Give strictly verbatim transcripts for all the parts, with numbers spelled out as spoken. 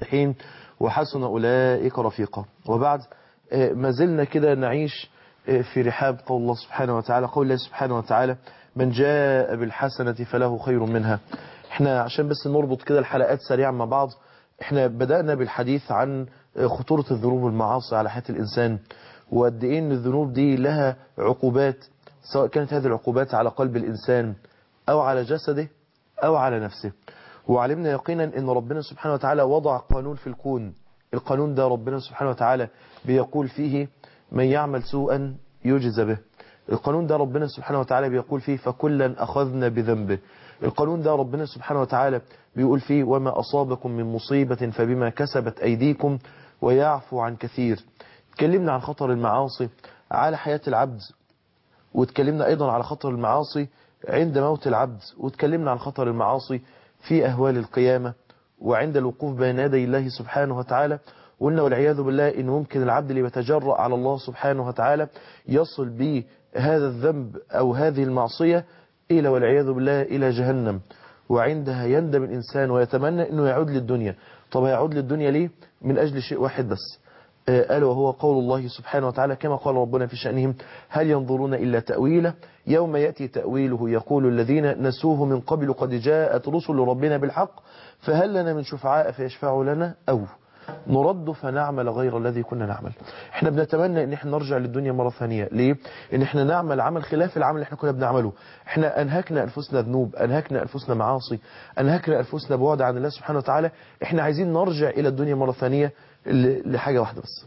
الصالحين وحسن أولئك رفيقا. وبعد، ما زلنا كده نعيش في رحاب قول الله سبحانه وتعالى، قول الله سبحانه وتعالى من جاء بالحسنة فله خير منها. احنا عشان بس نربط كده الحلقات سريعا مع بعض، احنا بدأنا بالحديث عن خطورة الذنوب والمعاصي على حياة الإنسان، وقد ايه ان الذنوب دي لها عقوبات، سواء كانت هذه العقوبات على قلب الإنسان أو على جسده أو على نفسه. وعلمنا يقينا ان ربنا سبحانه وتعالى وضع قانون في الكون، القانون ده ربنا سبحانه وتعالى بيقول فيه من يعمل سوءا يجزى به. القانون ده ربنا سبحانه وتعالى بيقول فيه فكلا أخذنا بذنبه. القانون ده ربنا سبحانه وتعالى بيقول فيه وما أصابكم من مصيبة فبما كسبت أيديكم ويعفو عن كثير. اتكلمنا عن خطر المعاصي على حياة العبد، واتكلمنا أيضا على خطر المعاصي عند موت العبد، واتكلمنا عن خطر المعاصي في أهوال القيامة وعند الوقوف بين يدي الله سبحانه وتعالى. وقلنا والعياذ بالله إن ممكن العبد اللي يتجرأ على الله سبحانه وتعالى يصل به هذا الذنب أو هذه المعصية إلى والعياذ بالله إلى جهنم، وعندها يندم الإنسان ويتمنى أنه يعود للدنيا. طب يعود للدنيا ليه؟ من أجل شيء واحد بس، قال وهو قول الله سبحانه وتعالى كما قال ربنا في شأنهم هل ينظرون إلا تأويله يوم يأتي تأويله يقول الذين نسوه من قبل قد جاءت رسل ربنا بالحق فهل لنا من شفعاء فيشفعوا لنا أو نرد فنعمل غير الذي كنا نعمل. احنا بنتمنى ان احنا نرجع للدنيا مرة ثانية. ليه؟ ان احنا نعمل عمل خلاف العمل اللي احنا كنا بنعمله. احنا انهكنا انفسنا ذنوب، انهكنا انفسنا معاصي، انهكنا انفسنا بعد عن الله سبحانه وتعالى. احنا عايزين نرجع الى الدنيا مرة ثانية لحاجة واحدة بس،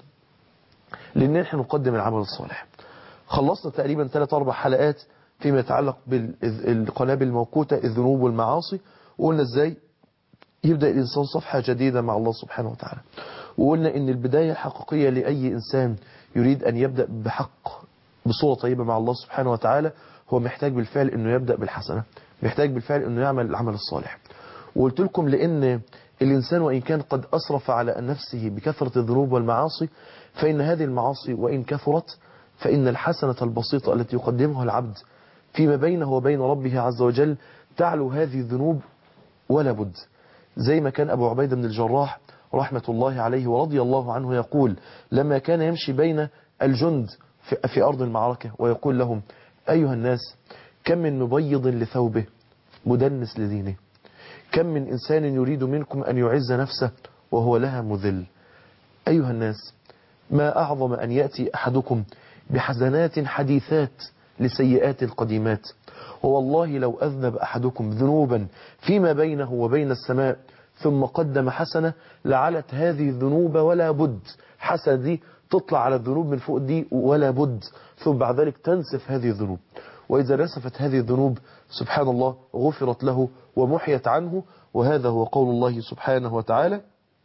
لان احنا نقدم العمل الصالح. خلصنا تقريبا ثلاث اربع حلقات فيما يتعلق بالقنابل الموقوتة الذنوب والمعاصي، وقلنا ازاي يبدأ الإنسان صفحة جديدة مع الله سبحانه وتعالى. وقلنا إن البداية الحقيقية لأي إنسان يريد أن يبدأ بحق بصورة طيبة مع الله سبحانه وتعالى هو محتاج بالفعل أنه يبدأ بالحسنة، محتاج بالفعل أنه يعمل العمل الصالح. وقلت لكم لأن الإنسان وإن كان قد أسرف على نفسه بكثرة الذنوب والمعاصي، فإن هذه المعاصي وإن كثرت فإن الحسنة البسيطة التي يقدمها العبد فيما بينه وبين ربه عز وجل تعلو هذه الذنوب ولا بد. زي ما كان أبو عبيدة بن الجراح رحمة الله عليه ورضي الله عنه يقول لما كان يمشي بين الجند في أرض المعركة ويقول لهم أيها الناس كم من مبيض لثوبه مدنس لدينه، كم من إنسان يريد منكم أن يعز نفسه وهو لها مذل. أيها الناس ما أعظم أن يأتي أحدكم بحسنات حديثات لسيئات القديمات، ووالله لو أذنب أحدكم ذنوبا فيما بينه وبين السماء ثم قدم حسنة لعلت هذه الذنوب ولا بد، حسنة دي تطلع على الذنوب من فوق دي ولا بد، ثم بعد ذلك تنسف هذه الذنوب. وإذا نسفت هذه الذنوب سبحان الله غفرت له ومحيت عنه. وهذا هو قول الله سبحانه وتعالى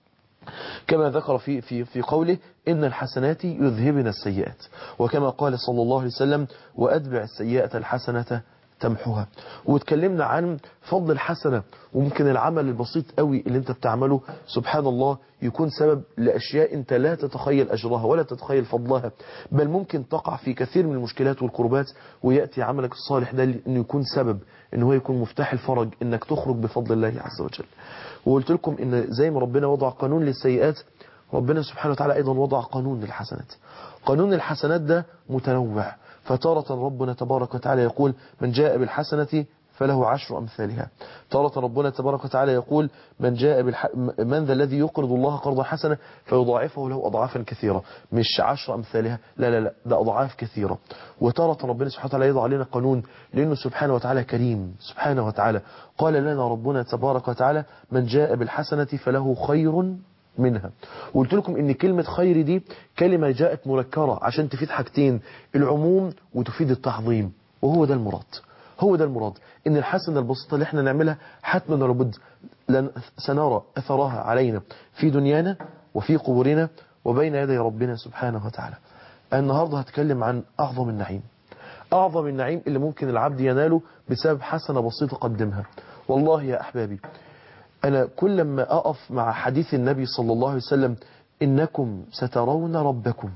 كما ذكر في في في قوله إن الحسنات يذهبن السيئات، وكما قال صلى الله عليه وسلم وأتبع السيئة الحسنة تمحوها. واتكلمنا عن فضل الحسنة، وممكن العمل البسيط قوي اللي انت بتعمله سبحان الله يكون سبب لأشياء انت لا تتخيل أجرها ولا تتخيل فضلها، بل ممكن تقع في كثير من المشكلات والكربات ويأتي عملك الصالح ده انه يكون سبب انه هو يكون مفتاح الفرج انك تخرج بفضل الله عز وجل. وقلت لكم ان زي ما ربنا وضع قانون للسيئات ربنا سبحانه وتعالى أيضا وضع قانون للحسنات. قانون الحسنات ده متنوع، فتارة ربنا تبارك وتعالى يقول من جاء بالحسنة فله عشر أمثالها، تارة ربنا تبارك وتعالى يقول من جاء بالح... من ذا الذي يقرض الله قرضا حسنا فيضاعفه له أضعافا كثيرة، مش عشر أمثالها، لا لا لا ده أضعاف كثيرة. وتارة ربنا سبحانه وتعالى يضع علينا قانون لأنه سبحانه وتعالى كريم سبحانه وتعالى. قال لنا ربنا تبارك وتعالى من جاء بالحسنة فله خير منها. وقلت لكم ان كلمة خير دي كلمة جاءت منكرة عشان تفيد حاجتين، العموم وتفيد التعظيم، وهو ده المراد، هو ده المراد ان الحسنة البسيطة اللي احنا نعملها حتما ولابد لن سنرى اثرها علينا في دنيانا وفي قبورنا وبين يدي ربنا سبحانه وتعالى. النهاردة هتكلم عن اعظم النعيم، اعظم النعيم اللي ممكن العبد يناله بسبب حسنة بسيطة قدمها. والله يا احبابي أنا كل ما أقف مع حديث النبي صلى الله عليه وسلم إنكم سترون ربكم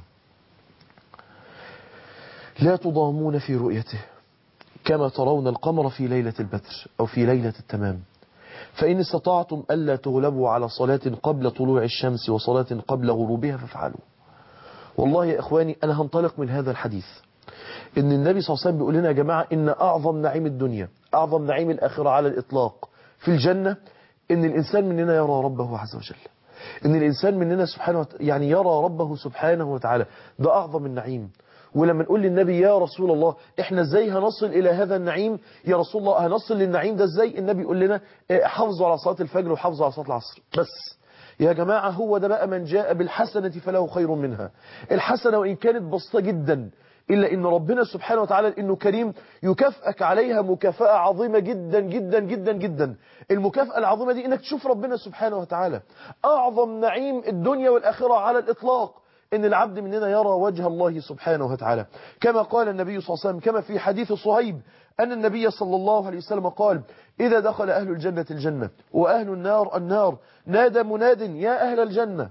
لا تضامون في رؤيته كما ترون القمر في ليلة البدر أو في ليلة التمام، فإن استطعتم ألا تغلبوا على صلاة قبل طلوع الشمس وصلاة قبل غروبها فافعلوا. والله يا إخواني أنا هنطلق من هذا الحديث إن النبي صلى الله عليه وسلم بيقول لنا يا جماعة إن أعظم نعيم الدنيا أعظم نعيم الآخرة على الإطلاق في الجنة إن الإنسان مننا يرى ربه عز وجل، إن الإنسان مننا سبحانه وتعالى يعني يرى ربه سبحانه وتعالى، ده أعظم النعيم. ولما نقول للنبي يا رسول الله احنا ازاي هنصل الى هذا النعيم يا رسول الله، هنصل للنعيم ده ازاي؟ النبي يقول لنا حافظوا على صلاة الفجر وحافظوا على صلاة العصر بس. يا جماعة هو ده بقى من جاء بالحسنة فله خير منها. الحسنة وإن كانت بسيطة جدا إلا إن ربنا سبحانه وتعالى إنه كريم يكافئك عليها مكافأة عظيمة جدا جدا جدا جدا. المكافأة العظيمة دي إنك تشوف ربنا سبحانه وتعالى. أعظم نعيم الدنيا والآخرة على الإطلاق إن العبد مننا يرى وجه الله سبحانه وتعالى، كما قال النبي صلى الله عليه وسلم كما في حديث صهيب أن النبي صلى الله عليه وسلم قال إذا دخل أهل الجنة الجنة وأهل النار النار نادى مناد يا أهل الجنة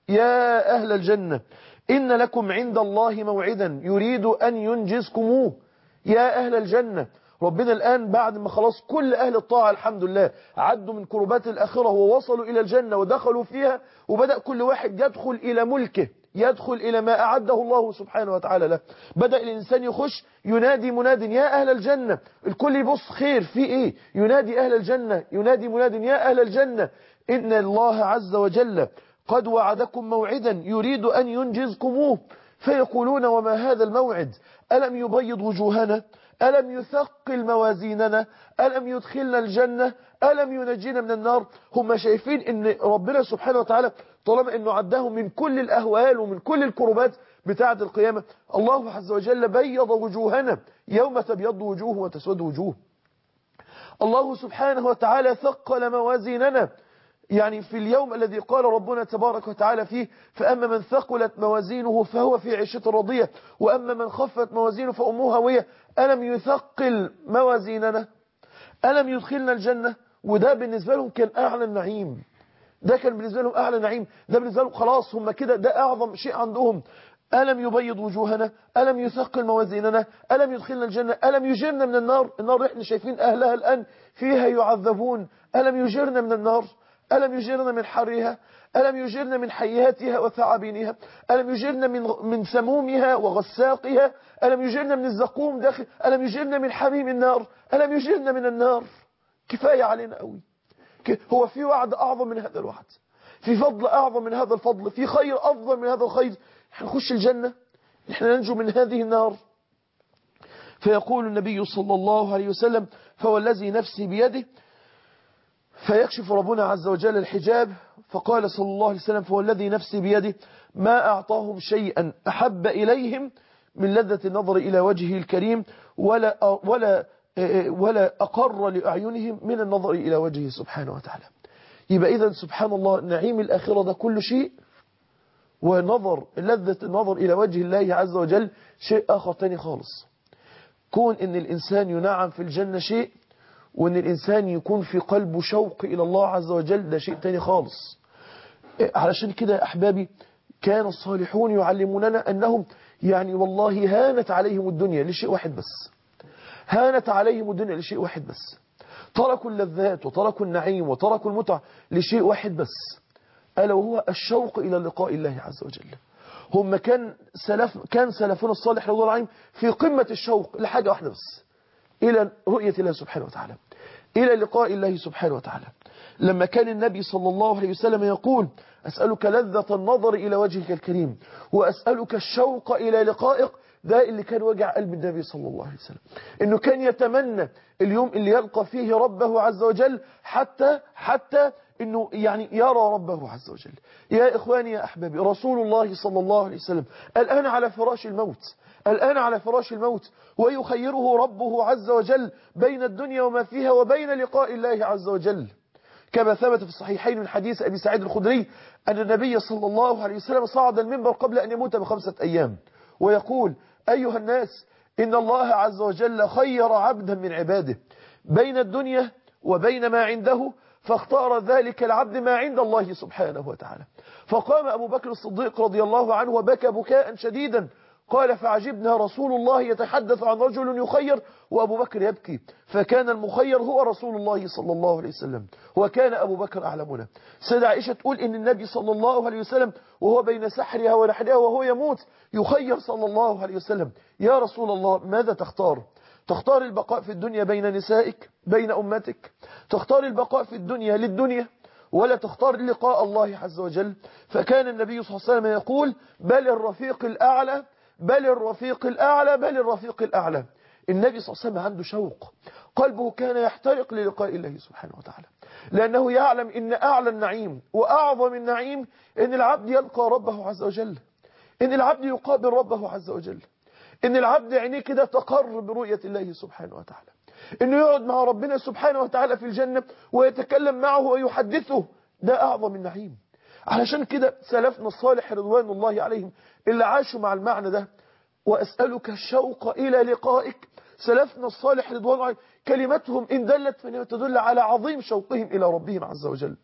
يا أهل الجنة إن لكم عند الله موعدا يريد أن ينجزكموه. يا أهل الجنة ربنا الآن بعد ما خلاص كل أهل الطاعة الحمد لله عدوا من كربات الآخرة ووصلوا إلى الجنة ودخلوا فيها وبدأ كل واحد يدخل إلى ملكه، يدخل إلى ما أعده الله سبحانه وتعالى له. بدأ الإنسان يخش ينادي مناد يا أهل الجنة، الكل يبص خير في إيه؟ ينادي أهل الجنة ينادي مناد يا أهل الجنة إن الله عز وجل قد وعدكم موعدا يريد أن ينجزكموه. فيقولون وما هذا الموعد؟ ألم يبيض وجوهنا؟ ألم يثقل موازيننا؟ ألم يدخلنا الجنة؟ ألم ينجينا من النار؟ هم شايفين ان ربنا سبحانه وتعالى طالما انه عداهم من كل الأهوال ومن كل الكربات بتاعة القيامة، الله عز وجل بيض وجوهنا يوم تبيض وجوه وتسود وجوه. الله سبحانه وتعالى ثقل موازيننا، يعني في اليوم الذي قال ربنا تبارك وتعالى فيه فأما من ثقلت موازينه فهو في عيشة رضية وأما من خفت موازينه فأمه هوية. ألم يثقل موازيننا؟ ألم يدخلنا الجنة؟ وده بالنسبة لهم كان أعلى النعيم، ده كان بالنسبة لهم أعلى نعيم، ده بالنسبة لهم خلاص هم كده ده أعظم شيء عندهم. ألم يبيض وجوهنا؟ ألم يثقل موازيننا؟ ألم يدخلنا الجنة؟ ألم يجرنا من النار؟ النار احنا شايفين أهلها الآن فيها يعذبون، ألم يجرنا من النار؟ ألم يجرنا من حرها؟ ألم يجرنا من حياتها وثعابينها؟ ألم يجرنا من من سمومها وغساقها؟ ألم يجرنا من الزقوم داخل؟ ألم يجرنا من حميم النار؟ ألم يجرنا من النار؟ كفاية علينا قوي. هو في وعد أعظم من هذا الوعد؟ في فضل أعظم من هذا الفضل؟ في خير أفضل من هذا الخير؟ نخش الجنة، نحن ننجو من هذه النار. فيقول النبي صلى الله عليه وسلم فوالذي نفسي بيده، فيكشف ربنا عز وجل الحجاب فقال صلى الله عليه وسلم فوالذي نفسي بيده ما أعطاهم شيئا أحب إليهم من لذة النظر إلى وجهه الكريم ولا ولا ولا أقر لأعينهم من النظر إلى وجهه سبحانه وتعالى. يبقى إذن سبحان الله نعيم الآخرة ده كل شيء، ونظر لذة النظر إلى وجه الله عز وجل شيء آخر تاني خالص. كون إن الإنسان ينعم في الجنة شيء، وإن الإنسان يكون في قلبه شوق إلى الله عز وجل ده شيء تاني خالص. علشان كده يا أحبابي كان الصالحون يعلموننا أنهم يعني والله هانت عليهم الدنيا لشيء واحد بس، هانت عليهم الدنيا لشيء واحد بس، تركوا اللذات وتركوا النعيم وتركوا المتع لشيء واحد بس، ألا وهو الشوق إلى لقاء الله عز وجل. هم كان سلف كان سلفنا الصالح رضي الله عنهم في قمة الشوق لحاجة واحدة بس، إلى رؤية الله سبحانه وتعالى، إلى لقاء الله سبحانه وتعالى. لما كان النبي صلى الله عليه وسلم يقول أسألك لذة النظر إلى وجهك الكريم وأسألك الشوق إلى لقائك، ده اللي كان وجع قلب النبي صلى الله عليه وسلم، إنه كان يتمنى اليوم اللي يلقى فيه ربه عز وجل حتى حتى إنه يعني يرى ربه عز وجل. يا إخواني يا أحبابي رسول الله صلى الله عليه وسلم الآن على فراش الموت، الآن على فراش الموت ويخيره ربه عز وجل بين الدنيا وما فيها وبين لقاء الله عز وجل، كما ثبت في الصحيحين من حديث أبي سعيد الخدري أن النبي صلى الله عليه وسلم صعد المنبر قبل أن يموت بخمسة أيام ويقول أيها الناس إن الله عز وجل خير عبدا من عباده بين الدنيا وبين ما عنده فاختار ذلك العبد ما عند الله سبحانه وتعالى. فقام أبو بكر الصديق رضي الله عنه وبكى بكاء شديدا قال فعجبنا رسول الله يتحدث عن رجل يخير وأبو بكر يبكي، فكان المخير هو رسول الله صلى الله عليه وسلم، وكان أبو بكر أعلمنا. سيدة عائشة تقول إن النبي صلى الله عليه وسلم وهو بين سحرها ونحرها وهو يموت يخير صلى الله عليه وسلم: يا رسول الله ماذا تختار؟ تختار البقاء في الدنيا بين نسائك بين أمتك، تختار البقاء في الدنيا للدنيا، ولا تختار لقاء الله عز وجل؟ فكان النبي صلى الله عليه وسلم يقول: بل الرفيق الأعلى بل الرفيق الأعلى بل الرفيق الأعلى. النبي صلى الله عليه وسلم عنده شوق، قلبه كان يحترق للقاء الله سبحانه وتعالى، لأنه يعلم إن أعلى النعيم وأعظم النعيم إن العبد يلقى ربه عز وجل، إن العبد يقابل ربه عز وجل، إن العبد عينيه كده تقر برؤية الله سبحانه وتعالى، إنه يقعد مع ربنا سبحانه وتعالى في الجنة ويتكلم معه ويحدثه. ده أعظم النعيم. علشان كده سلفنا الصالح رضوان الله عليهم اللي عاشوا مع المعنى ده: وأسألك الشوق إلى لقائك. سلفنا الصالح رضوان الله عليهم كلمتهم إن دلت فإنها تدل على عظيم شوقهم إلى ربهم عز وجل.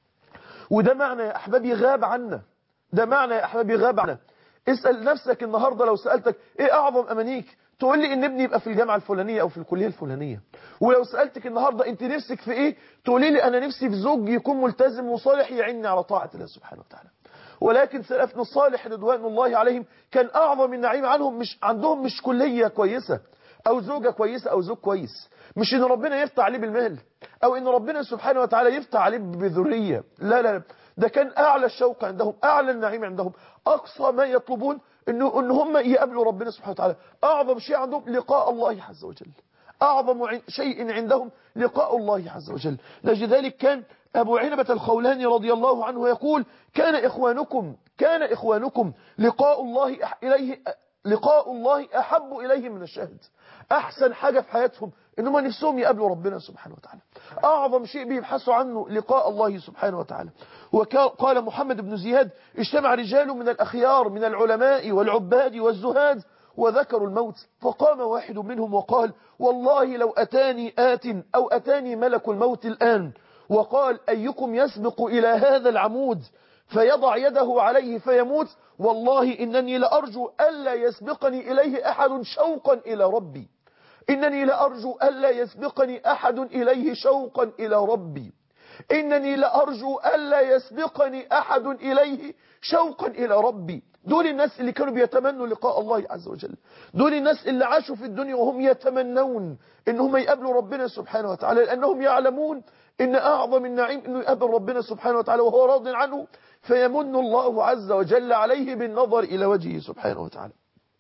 وده معنى يا أحبابي غاب عنا، ده معنى يا أحبابي غاب عنا. اسأل نفسك النهاردة لو سألتك إيه أعظم أمانيك، تقول لي إن ابني يبقى في الجامعة الفلانية أو في الكلية الفلانية. ولو سألتك النهاردة أنت نفسك في إيه، تقولي لي أنا نفسي في زوج يكون ملتزم وصالح يعيني على طاعة الله سبحانه وتعالى. ولكن سلفنا الصالح رضوان الله عليهم كان أعظم النعيم عنهم مش عندهم مش كلية كويسة أو زوجة كويسة أو زوج كويس، مش إن ربنا يفتح عليه بالمال أو إن ربنا سبحانه وتعالى يفتح عليه بذرية، لا لا، ده كان أعلى الشوق عندهم، أعلى النعيم عندهم، أقصى ما يطلبون إنه إن هم يقابلوا ربنا سبحانه وتعالى. أعظم شيء عندهم لقاء الله عز وجل، أعظم شيء عندهم لقاء الله عز وجل. لذلك كان أبو عنبة الخولاني رضي الله عنه يقول: كان إخوانكم كان إخوانكم لقاء الله إليه لقاء الله أحب إليهم من الشهد. أحسن حاجة في حياتهم إنهم نفسهم يقابلوا ربنا سبحانه وتعالى، أعظم شيء بيبحثوا عنه لقاء الله سبحانه وتعالى. وقال محمد بن زياد: اجتمع رجال من الأخيار من العلماء والعباد والزهاد وذكروا الموت، فقام واحد منهم وقال: والله لو أتاني آت أو أتاني ملك الموت الآن وقال: أيكم يسبق إلى هذا العمود فيضع يده عليه فيموت، والله إنني لأرجو ألا يسبقني إليه أحد شوقا إلى ربي، إنني لأرجو ألا يسبقني أحد إليه شوقا إلى ربي، إنني لأرجو ألا يسبقني أحد إليه شوقا إلى ربي. دول الناس اللي كانوا بيتمنوا لقاء الله عز وجل، دول الناس اللي عاشوا في الدنيا وهم يتمنون إنهم يقابلوا ربنا سبحانه وتعالى، لأنهم يعلمون إن أعظم النعيم إنه يقابل ربنا سبحانه وتعالى وهو راض عنه، فيمن الله عز وجل عليه بالنظر إلى وجهه سبحانه وتعالى.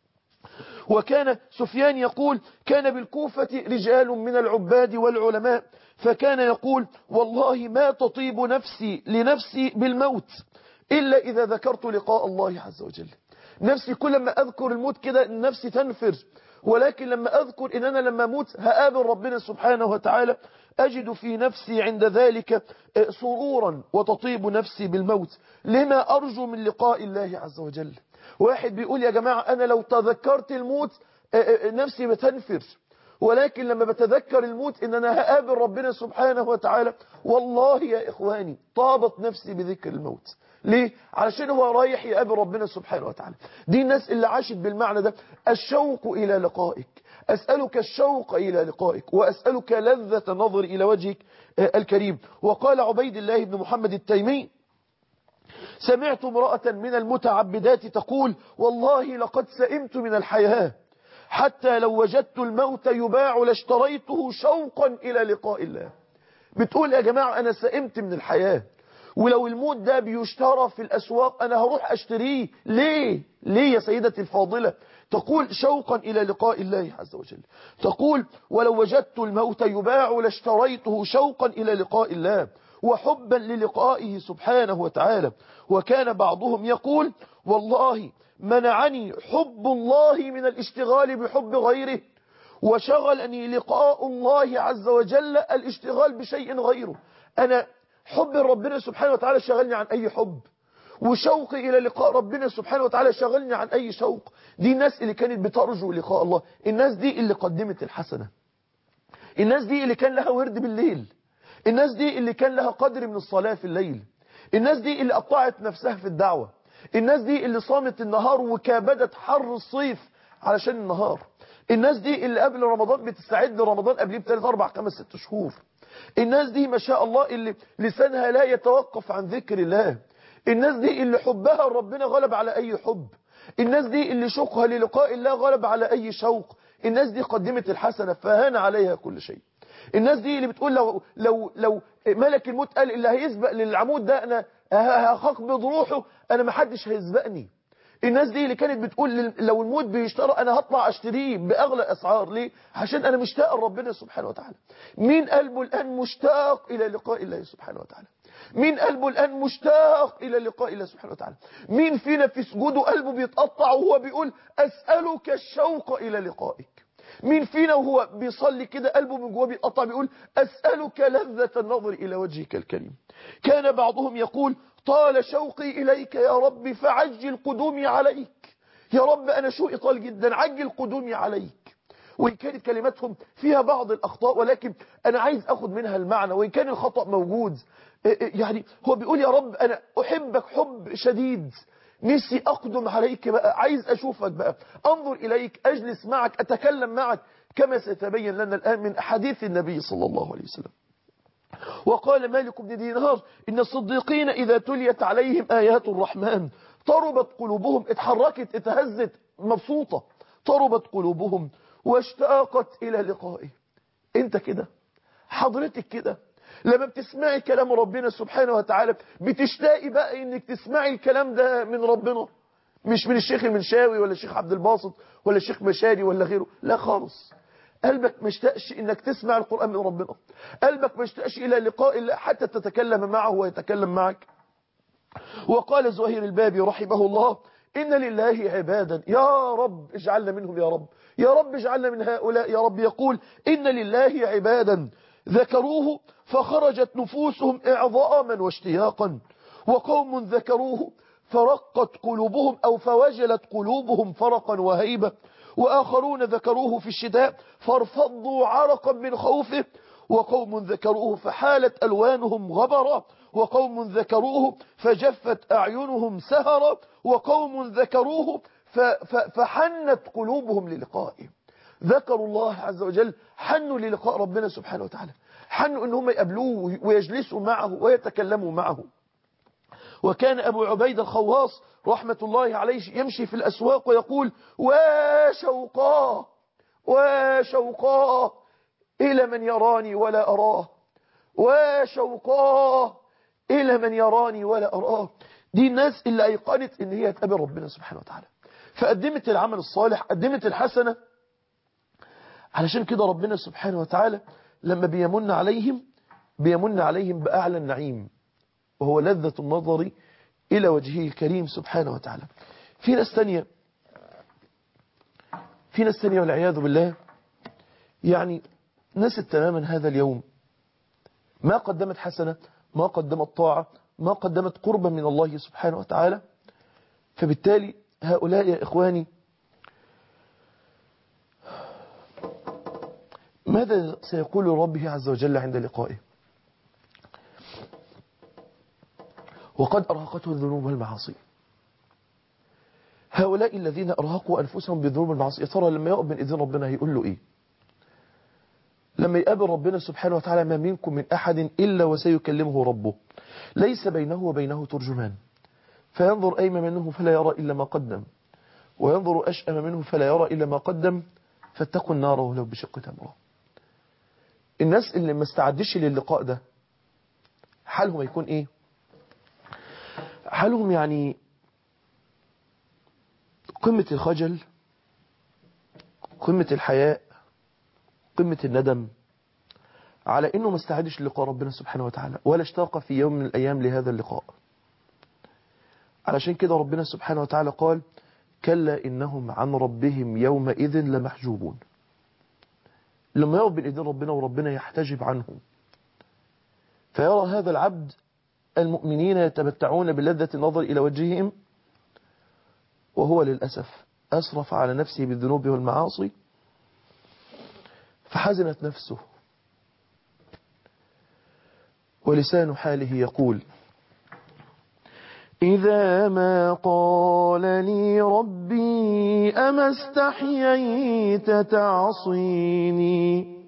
وكان سفيان يقول: كان بالكوفة رجال من العباد والعلماء، فكان يقول: والله ما تطيب نفسي لنفسي بالموت إلا إذا ذكرت لقاء الله عز وجل. نفسي كل ما أذكر الموت كده نفسي تنفر، ولكن لما أذكر إن أنا لما أموت هقابل ربنا سبحانه وتعالى أجد في نفسي عند ذلك سرورا وتطيب نفسي بالموت لما أرجو من لقاء الله عز وجل. واحد بيقول: يا جماعة أنا لو تذكرت الموت نفسي بتنفر، ولكن لما بتذكر الموت إن أنا هقابل ربنا سبحانه وتعالى والله يا إخواني طابت نفسي بذكر الموت. ليه؟ علشان هو رايح يقابل ربنا سبحانه وتعالى. دي الناس اللي عاشت بالمعنى ده: الشوق إلى لقائك، أسألك الشوق إلى لقائك، وأسألك لذة نظر إلى وجهك الكريم. وقال عبيد الله بن محمد التيمي: سمعت امرأة من المتعبدات تقول: والله لقد سئمت من الحياة حتى لو وجدت الموت يباع لاشتريته شوقا إلى لقاء الله. بتقول: يا جماعة أنا سئمت من الحياة، ولو الموت ده بيشترى في الأسواق أنا هروح أشتريه. ليه؟ ليه يا سيدتي الفاضلة؟ تقول: شوقا إلى لقاء الله عز وجل. تقول: ولو وجدت الموت يباع لاشتريته شوقا إلى لقاء الله وحبا للقائه سبحانه وتعالى. وكان بعضهم يقول: والله منعني حب الله من الاشتغال بحب غيره، وشغلني لقاء الله عز وجل الاشتغال بشيء غيره. أنا حب ربنا سبحانه وتعالى شغلني عن أي حب، وشوقي إلى لقاء ربنا سبحانه وتعالى شغلني عن أي شوق. دي الناس اللي كانت بترجو لقاء الله، الناس دي اللي قدمت الحسنة، الناس دي اللي كان لها ورد بالليل، الناس دي اللي كان لها قدر من الصلاة في الليل، الناس دي اللي قطعت نفسها في الدعوة، الناس دي اللي صامت النهار وكابدت حر الصيف علشان النهار. الناس دي اللي قبل رمضان بتستعد لرمضان قبليه بثلاث اربع خمس ست شهور. الناس دي ما شاء الله اللي لسانها لا يتوقف عن ذكر الله. الناس دي اللي حبها ربنا غلب على اي حب. الناس دي اللي شوقها للقاء الله غلب على اي شوق. الناس دي قدمت الحسنة فهان عليها كل شيء. الناس دي اللي بتقول لو لو لو ملك الموت قال اللي هيسبق للعمود ده انا هخبض روحه، انا ما حدش هيسبقني. الناس دي اللي كانت بتقول لو الموت بيشترى انا هطلع اشتريه باغلى اسعار. ليه؟ عشان انا مشتاق لربنا سبحانه وتعالى. مين قلبه الان مشتاق الى لقاء الله سبحانه وتعالى؟ مين قلبه الان مشتاق الى لقاء الله سبحانه وتعالى؟ مين فينا في سجوده قلبه بيتقطع وهو بيقول اسالك الشوق الى لقائك؟ مين فينا وهو بيصلي كده قلبه من جواه بيتقطع بيقول أسألك لذة النظر إلى وجهك الكريم؟ كان بعضهم يقول طال شوقي إليك يا رب فعجل قدومي عليك. يا رب أنا شوقي طال جدا، عجل قدومي عليك. وإن كانت كلماتهم فيها بعض الأخطاء ولكن أنا عايز أخذ منها المعنى وإن كان الخطأ موجود. يعني هو بيقول يا رب أنا أحبك حب شديد، نسي أقدم عليك بقى، عايز أشوفك بقى، أنظر إليك، أجلس معك، أتكلم معك كما سيتبين لنا الآن من أحاديث النبي صلى الله عليه وسلم. وقال مالك بن دينار إن الصديقين إذا تليت عليهم آيات الرحمن طربت قلوبهم، اتحركت اتهزت مبسوطة، طربت قلوبهم واشتاقت إلى لقائه. انت كده، حضرتك كده، لما بتسمعي كلام ربنا سبحانه وتعالى بتشتاقي بقى انك تسمعي الكلام ده من ربنا، مش من الشيخ المنشاوي ولا الشيخ عبد الباسط ولا الشيخ مشاري ولا غيره، لا خالص. قلبك مشتاقش انك تسمع القرآن من ربنا، قلبك مشتاقش الى لقاء الله حتى تتكلم معه ويتكلم معك. وقال زهير البابي رحمه الله إن لله عبادا يا رب اجعلنا منهم، يا رب يا رب اجعلنا من هؤلاء يا رب. يقول إن لله عبادا ذكروه فخرجت نفوسهم إعظاما واشتياقا، وقوم ذكروه فرقت قلوبهم أو فوجلت قلوبهم فرقا وهيبة، وآخرون ذكروه في الشتاء فارفضوا عرقا من خوفه، وقوم ذكروه فحالت ألوانهم غبرا، وقوم ذكروه فجفت أعينهم سهرا، وقوم ذكروه فحنت قلوبهم للقائه. ذكروا الله عز وجل، حنوا للقاء ربنا سبحانه وتعالى، حنوا ان هم يقابلوه ويجلسوا معه ويتكلموا معه. وكان أبو عبيد الخواص رحمة الله عليه يمشي في الأسواق ويقول وشوقاه وشوقاه إلى من يراني ولا أراه، وشوقاه إلى من يراني ولا أراه. دي الناس اللي أيقنت إن هي تقابل ربنا سبحانه وتعالى، فقدمت العمل الصالح، قدمت الحسنة. علشان كده ربنا سبحانه وتعالى لما بيمن عليهم بيمن عليهم بأعلى النعيم، وهو لذة النظر إلى وجهه الكريم سبحانه وتعالى. في ناس تانية في ناس تانية والعياذ بالله يعني نست تماما هذا اليوم، ما قدمت حسنة، ما قدمت طاعة، ما قدمت قربا من الله سبحانه وتعالى. فبالتالي هؤلاء يا إخواني ماذا سيقول ربه عز وجل عند لقائه؟ وقد أرهقته الذنوب والمعاصي. هؤلاء الذين أرهقوا أنفسهم بالذنوب والمعاصي، يا ترى لما يقف من إذن ربنا هيقول له إيه؟ لما يقابل ربنا سبحانه وتعالى ما منكم من أحد إلا وسيكلمه ربه ليس بينه وبينه ترجمان، فينظر أيمن منه فلا يرى إلا ما قدم، وينظر أشأم منه فلا يرى إلا ما قدم، فاتقوا النار ولو بشق تمرة. الناس اللي ما استعدش للقاء ده حالهم هيكون إيه؟ حالهم يعني قمة الخجل، قمة الحياء، قمة الندم على انه ما استعدش للقاء ربنا سبحانه وتعالى ولا اشتاق في يوم من الايام لهذا اللقاء. علشان كده ربنا سبحانه وتعالى قال كلا انهم عن ربهم يومئذ لمحجوبون. لما يقف بين ايدين ربنا وربنا يحتجب عنه، فيرى هذا العبد المؤمنين يتمتعون بلذة النظر الى وجههم، وهو للأسف أسرف على نفسه بالذنوب والمعاصي فحزنت نفسه، ولسان حاله يقول إذا ما قال لي ربي أما استحييت تعصيني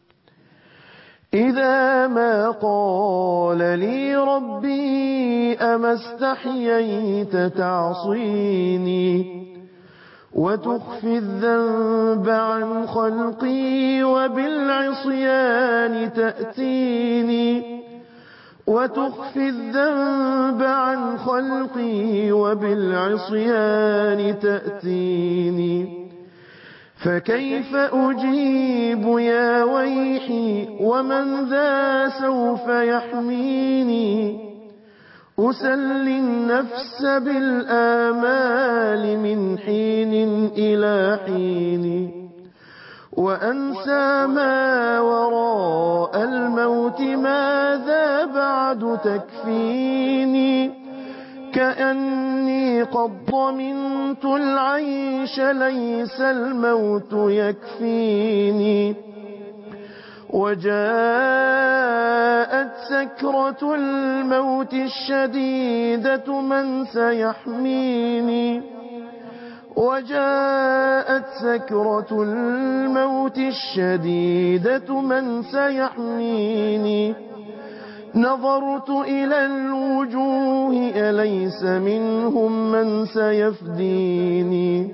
إذا ما قال لي ربي أما استحييت تعصيني وتخفي الذنب عن خلقي وبالعصيان تأتيني وتخفي الذنب عن خلقي وبالعصيان تأتيني فكيف أجيب يا ويحي ومن ذا سوف يحميني أسلي النفس بالآمال من حين إلى حين وأنسى ما وراء الموت ماذا بعد تكفيني كأني قد ضمنت العيش ليس الموت يكفيني وجاءت سكرة الموت الشديدة من سيحميني وجاءت سكرة الموت الشديدة من سيحميني نظرت إلى الوجوه أليس منهم من سيفديني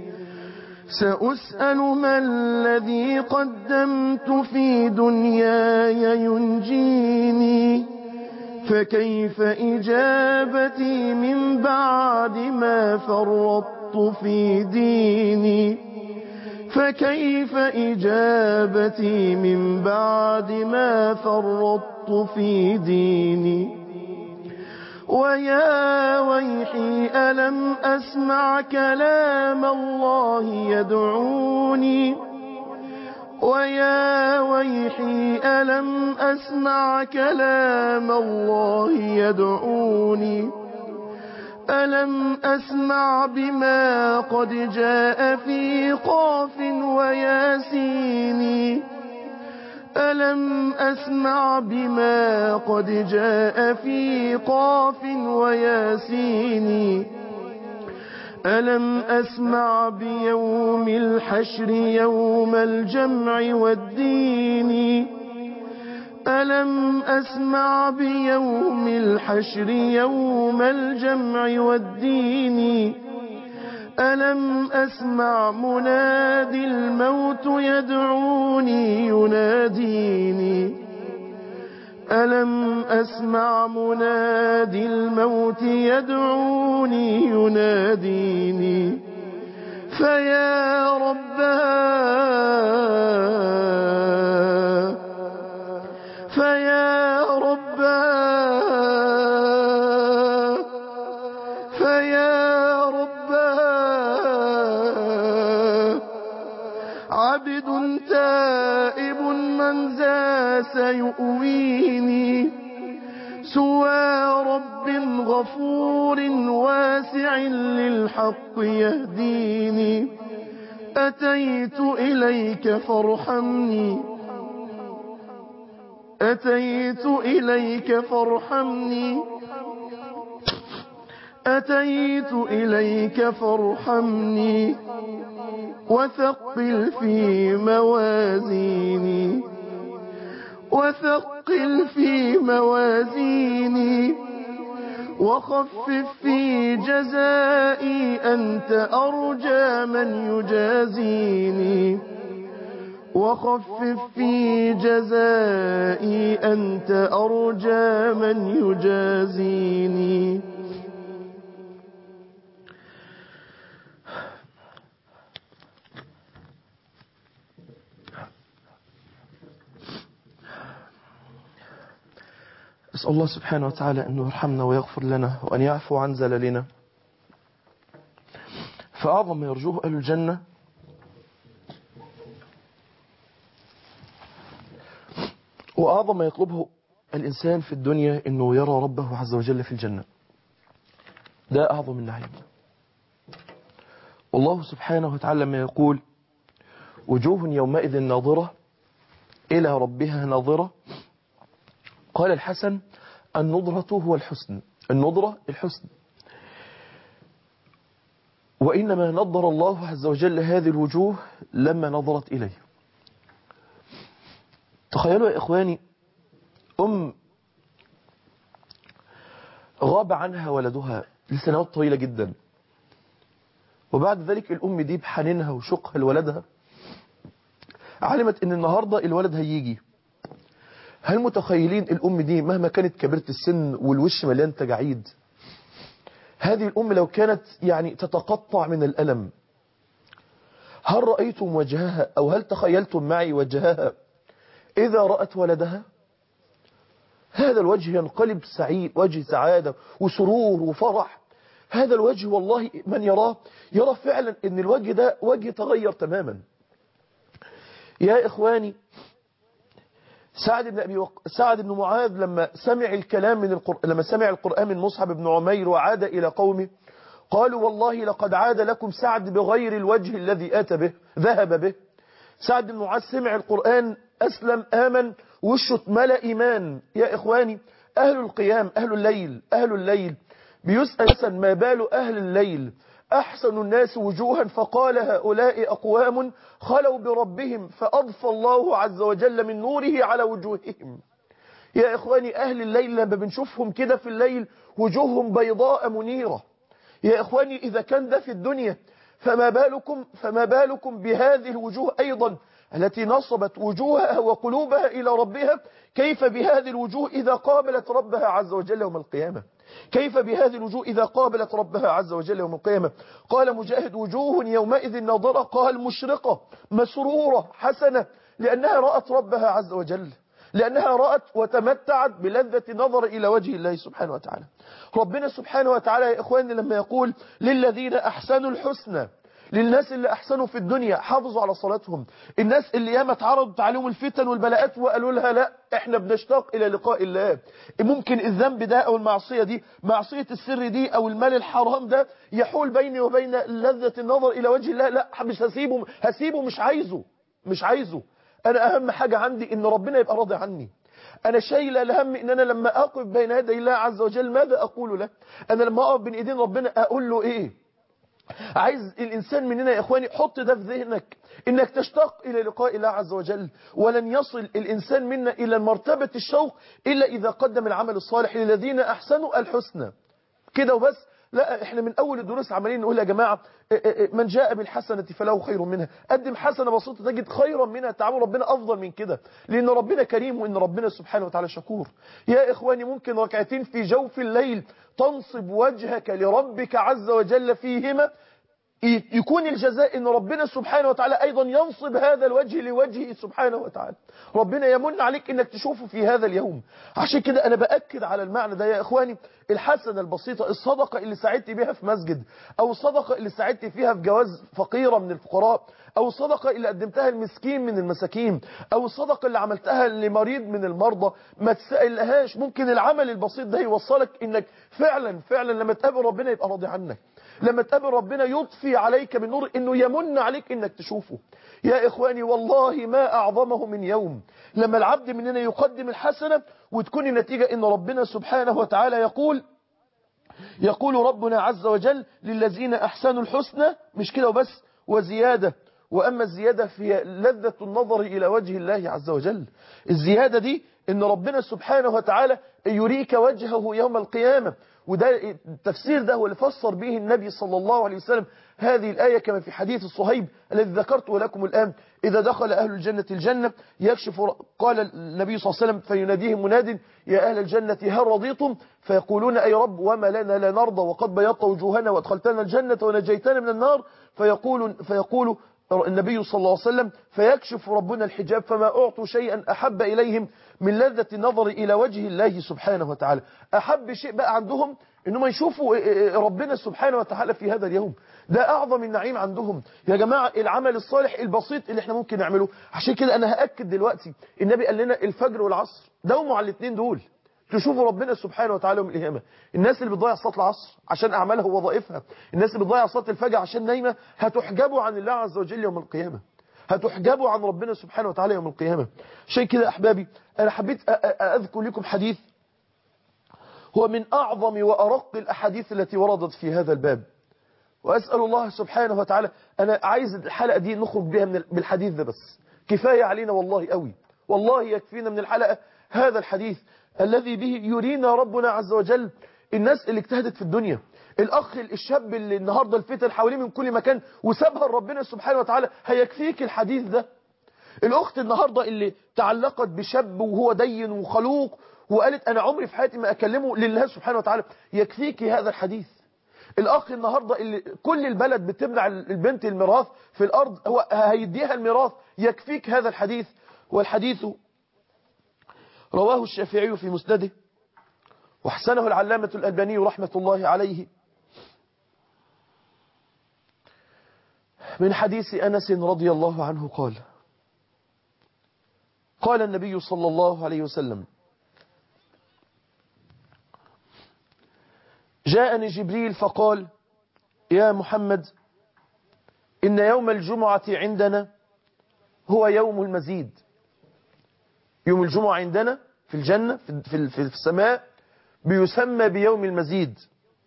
سأسأل ما الذي قدمت في دنياي ينجيني فكيف إجابتي من بعد ما فرطت في ديني فكيف إجابتي من بعد ما فرطت في ديني ويا ويحي ألم أسمع كلام الله يدعوني ويا ويحي ألم أسمع كلام الله يدعوني ألم أسمع بما قد جاء في قاف وياسين ألم أسمع بما قد جاء في قاف وياسين ألم أسمع بيوم الحشر يوم الجمع والدين ألم أسمع بيوم الحشر يوم الجمع والدين ألم أسمع منادي الموت يدعوني يناديني ألم أسمع منادي الموت يدعوني يناديني فيا رباه فيا رباه فيا رباه عبد تائب من ذا سيؤويني سوى رب غفور واسع للحق يهديني أتيت إليك فارحمني أتيت إليك فارحمني أتيت إليك فارحمني وثقل في موازيني وثقل في موازيني وخفف في جزائي أنت أرجى من يجازيني وخفف في جزائي أنت أرجى من يجازيني أسأل الله سبحانه وتعالى أن يرحمنا ويغفر لنا وأن يعفو عن زللنا. فأعظم ما يرجوه أهل الجنة وأعظم ما يطلبه الإنسان في الدنيا أنه يرى ربه عز وجل في الجنة. ده أعظم النعيم. والله سبحانه وتعالى ما يقول وجوه يومئذ ناظرة إلى ربها ناظرة. قال الحسن النظرة هو الحسن، النظرة الحسن، وإنما نظر الله عز وجل هذه الوجوه لما نظرت إليه. تخيلوا يا إخواني أم غاب عنها ولدها لسنوات طويلة جدا، وبعد ذلك الأم دي بحنينها وشوقها لولدها علمت إن النهاردة الولد هيجي. هل متخيلين الأم دي مهما كانت كبيرة السن والوش مليان تجاعيد، هذه الأم لو كانت يعني تتقطع من الألم، هل رأيتم وجهها أو هل تخيلتم معي وجهها إذا رأت ولدها؟ هذا الوجه ينقلب سعيد، وجه سعادة وسرور وفرح. هذا الوجه والله من يراه يرى فعلا ان الوجه ده وجه تغير تماما. يا إخواني سعد بن أبي وق... سعد بن معاذ لما سمع الكلام من القر... لما سمع القرآن من مصعب بن عمير وعاد إلى قومه قالوا والله لقد عاد لكم سعد بغير الوجه الذي آتى به ذهب به. سعد بن معاذ سمع القرآن، أسلم، آمن، وشه اتملأ إيمان. يا إخواني أهل القيام، أهل الليل، أهل الليل بيسأل ما بال أهل الليل أحسن الناس وجوها، فقال هؤلاء أقوام خلوا بربهم فأضفى الله عز وجل من نوره على وجوههم. يا إخواني أهل الليل لما بنشوفهم كده في الليل وجوههم بيضاء منيرة. يا إخواني إذا كان ده في الدنيا فما بالكم فما بالكم بهذه الوجوه أيضا التي نصبت وجوهها وقلوبها إلى ربها. كيف بهذه الوجوه إذا قابلت ربها عز وجل يوم القيامة؟ كيف بهذه الوجوه إذا قابلت ربها عز وجل يوم القيامة؟ قال مجاهد وجوه يومئذ ناظرة، قال مشرقة مسرورة حسنة، لأنها رأت ربها عز وجل، لأنها رأت وتمتعت بلذة نظر إلى وجه الله سبحانه وتعالى. ربنا سبحانه وتعالى يا إخواني لما يقول للذين أحسنوا الحسنى، للناس اللي أحسنوا في الدنيا حافظوا على صلاتهم، الناس اللي ياما اتعرضت عليهم الفتن والبلاءات وقالوا لها لا احنا بنشتاق إلى لقاء الله، ممكن الذنب ده أو المعصية دي، معصية السر دي أو المال الحرام ده يحول بيني وبين لذة النظر إلى وجه الله، لا مش هسيبه، هسيبه مش عايزه، مش عايزه. أنا أهم حاجة عندي إن ربنا يبقى راضي عني. أنا شايل الهم إن أنا لما أقف بين يدي الله عز وجل ماذا أقول له؟ أنا لما أقف بين إيدين ربنا أقول له إيه؟ عايز الإنسان مننا يا إخواني حط ده في ذهنك إنك تشتاق إلى لقاء الله عز وجل. ولن يصل الإنسان منا إلى مرتبة الشوق إلا إذا قدم العمل الصالح للذين أحسنوا الحسنى كده وبس. لا احنا من اول الدروس عمالين نقول يا جماعة من جاء بالحسنة فله خير منها، قدم حسنة بسيطة تجد خيرا منها، تعامل ربنا افضل من كده، لان ربنا كريم وان ربنا سبحانه وتعالى شكور. يا اخواني ممكن ركعتين في جوف الليل تنصب وجهك لربك عز وجل فيهما يكون الجزاء ان ربنا سبحانه وتعالى ايضا ينصب هذا الوجه لوجهه سبحانه وتعالى. ربنا يمن عليك انك تشوفه في هذا اليوم. عشان كده انا باكد على المعنى ده يا اخواني. الحسنه البسيطه، الصدقه اللي ساعدت بها في مسجد، او الصدقه اللي ساعدت فيها في جواز فقيره من الفقراء، او الصدقه اللي قدمتها للمسكين من المساكين، او الصدقه اللي عملتها لمريض من المرضى، ما تسالهاش. ممكن العمل البسيط ده يوصلك انك فعلا فعلا لما تقابل ربنا يبقى راضي عنك، لما تقابل ربنا يضفي عليك من نور انه يمن عليك انك تشوفه. يا اخواني والله ما اعظمه من يوم لما العبد مننا يقدم الحسنة وتكون النتيجة ان ربنا سبحانه وتعالى يقول يقول ربنا عز وجل للذين احسنوا الحسنى، مش كده وبس وزيادة. واما الزيادة في لذة النظر الى وجه الله عز وجل. الزيادة دي ان ربنا سبحانه وتعالى يريك وجهه يوم القيامة. وده التفسير ده هو اللي فسر به النبي صلى الله عليه وسلم هذه الآية كما في حديث الصهيب الذي ذكرته لكم الآن. إذا دخل أهل الجنة الجنة يكشف، قال النبي صلى الله عليه وسلم فيناديهم مناد يا أهل الجنة هل رضيتم؟ فيقولون أي رب وما لنا لا نرضى وقد بيضت وجوهنا وادخلتنا الجنة ونجيتنا من النار. فيقول فيقول النبي صلى الله عليه وسلم فيكشف ربنا الحجاب فما أعطوا شيئا أحب إليهم من لذة النظر إلى وجه الله سبحانه وتعالى. أحب شيء بقى عندهم إنهم يشوفوا ربنا سبحانه وتعالى في هذا اليوم. ده أعظم النعيم عندهم يا جماعة. العمل الصالح البسيط اللي احنا ممكن نعمله. عشان كده أنا هأكد دلوقتي النبي قال لنا الفجر والعصر داوموا على الاثنين دول تشوفوا ربنا سبحانه وتعالى يوم القيامة. الناس اللي بتضيع صلاة العصر عشان أعمالها ووظائفها، الناس اللي بتضيع صلاة الفجر عشان نايمة، هتحجبوا عن الله عز وجل يوم القيامة، هتحجبوا عن ربنا سبحانه وتعالى يوم القيامة. عشان كده أحبابي أنا حبيت أذكر لكم حديث هو من أعظم وأرق الأحاديث التي وردت في هذا الباب. وأسأل الله سبحانه وتعالى، أنا عايز الحلقة دي نخرج بها من بالحديث ده بس، كفاية علينا والله قوي، والله يكفينا من الحلقة هذا الحديث الذي به يرينا ربنا عز وجل الناس اللي اجتهدت في الدنيا. الأخ الشاب اللي النهاردة الفتن حواليه من كل مكان وسابها ربنا سبحانه وتعالى، هيكفيك الحديث ده. الأخت النهاردة اللي تعلقت بشاب وهو دين وخلوق وقالت أنا عمري في حياتي ما أكلمه لله سبحانه وتعالى، يكفيك هذا الحديث. الأخ النهاردة اللي كل البلد بتمنع البنت الميراث في الأرض، هو هيديها الميراث، يكفيك هذا الحديث. والحديث رواه الشافعي في مسنده وحسنه العلامة الألباني رحمة الله عليه من حديث أنس رضي الله عنه قال: قال النبي صلى الله عليه وسلم: جاءني جبريل فقال: يا محمد، إن يوم الجمعة عندنا هو يوم المزيد. يوم الجمعة عندنا في الجنة في في السماء بيسمى بيوم المزيد.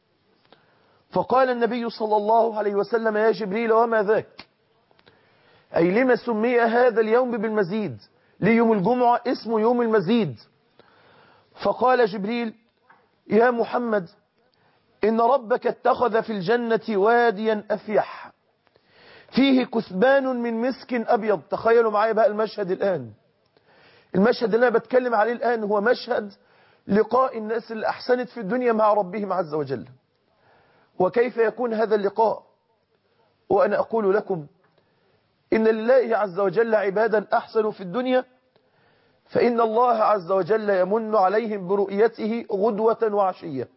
فقال النبي صلى الله عليه وسلم: يا جبريل وما ذاك؟ أي لما سمي هذا اليوم بالمزيد؟ ليوم الجمعة اسمه يوم المزيد. فقال جبريل: يا محمد، إن ربك اتخذ في الجنة واديا أفيح فيه كثبان من مسك أبيض. تخيلوا معايا بقى المشهد الآن. المشهد اللي أنا بتكلم عليه الآن هو مشهد لقاء الناس اللي أحسنت في الدنيا مع ربهم عز وجل. وكيف يكون هذا اللقاء؟ وأنا أقول لكم إن لله عز وجل عبادا أحسنوا في الدنيا، فإن الله عز وجل يمن عليهم برؤيته غدوة وعشية.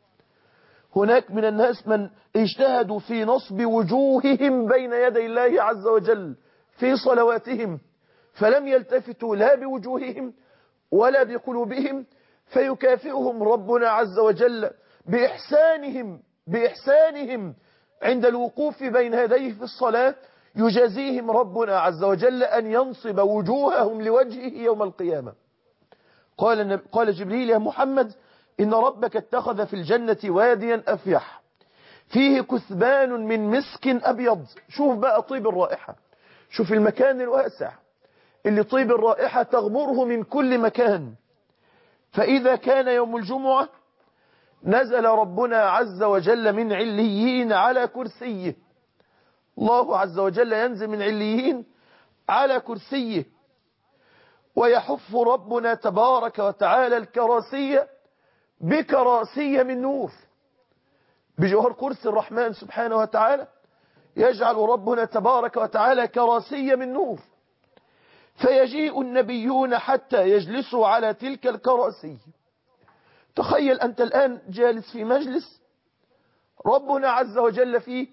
هناك من الناس من اجتهدوا في نصب وجوههم بين يدي الله عز وجل في صلواتهم، فلم يلتفتوا لا بوجوههم ولا بقلوبهم، فيكافئهم ربنا عز وجل بإحسانهم بإحسانهم عند الوقوف بين يديه في الصلاة. يجازيهم ربنا عز وجل أن ينصب وجوههم لوجهه يوم القيامة. قال قال جبريل: يا محمد، إن ربك اتخذ في الجنة واديا أفيح فيه كثبان من مسك أبيض. شوف بقى طيب الرائحة، شوف المكان الواسع اللي طيب الرائحة تغمره من كل مكان. فإذا كان يوم الجمعة نزل ربنا عز وجل من عليين على كرسيه. الله عز وجل ينزل من عليين على كرسيه، ويحف ربنا تبارك وتعالى الكراسية بكراسية من نور، بجوهر كرسي الرحمن سبحانه وتعالى يجعل ربنا تبارك وتعالى كراسية من نور. فيجيء النبيون حتى يجلسوا على تلك الكراسي. تخيل أنت الآن جالس في مجلس ربنا عز وجل فيه،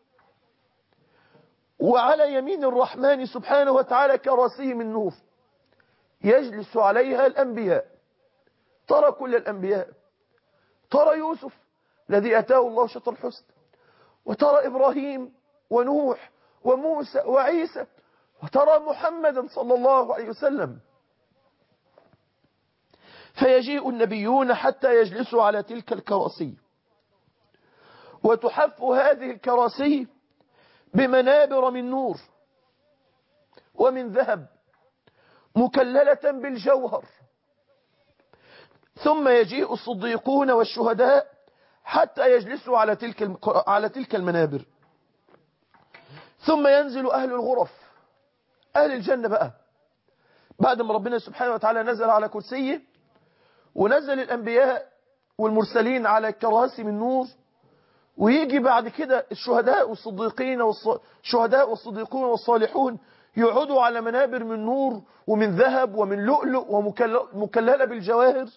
وعلى يمين الرحمن سبحانه وتعالى كراسي من نور يجلس عليها الأنبياء. ترى كل الأنبياء، ترى يوسف الذي أتاه الله شطر الحسن، وترى إبراهيم ونوح وموسى وعيسى، وترى محمدا صلى الله عليه وسلم. فيجيء النبيون حتى يجلسوا على تلك الكراسي، وتحف هذه الكراسي بمنابر من نور ومن ذهب مكللة بالجوهر. ثم يجيء الصديقون والشهداء حتى يجلسوا على تلك على تلك المنابر. ثم ينزل أهل الغرف، أهل الجنة بقى، بعد ما ربنا سبحانه وتعالى نزل على كرسيه، ونزل الأنبياء والمرسلين على كراسي من نور، ويجي بعد كده الشهداء والصديقين والشهداء والصديقون والصالحون يقعدوا على منابر من نور ومن ذهب ومن لؤلؤ ومكللة بالجواهر.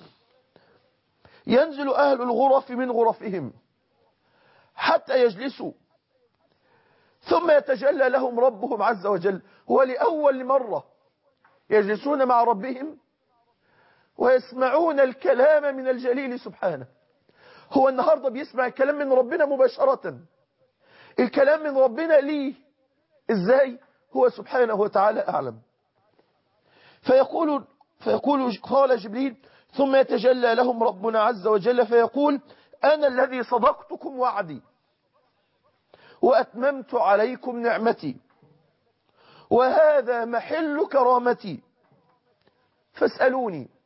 ينزل أهل الغرف من غرفهم حتى يجلسوا، ثم يتجلى لهم ربهم عز وجل. هو لأول مرة يجلسون مع ربهم ويسمعون الكلام من الجليل سبحانه. هو النهاردة بيسمع الكلام من ربنا مباشرة. الكلام من ربنا ليه ازاي؟ هو سبحانه وتعالى أعلم. فيقول فيقول قال جبريل: ثم يتجلى لهم ربنا عز وجل فيقول: أنا الذي صدقتكم وعدي. وأتممت عليكم نعمتي وهذا محل كرامتي فاسألوني.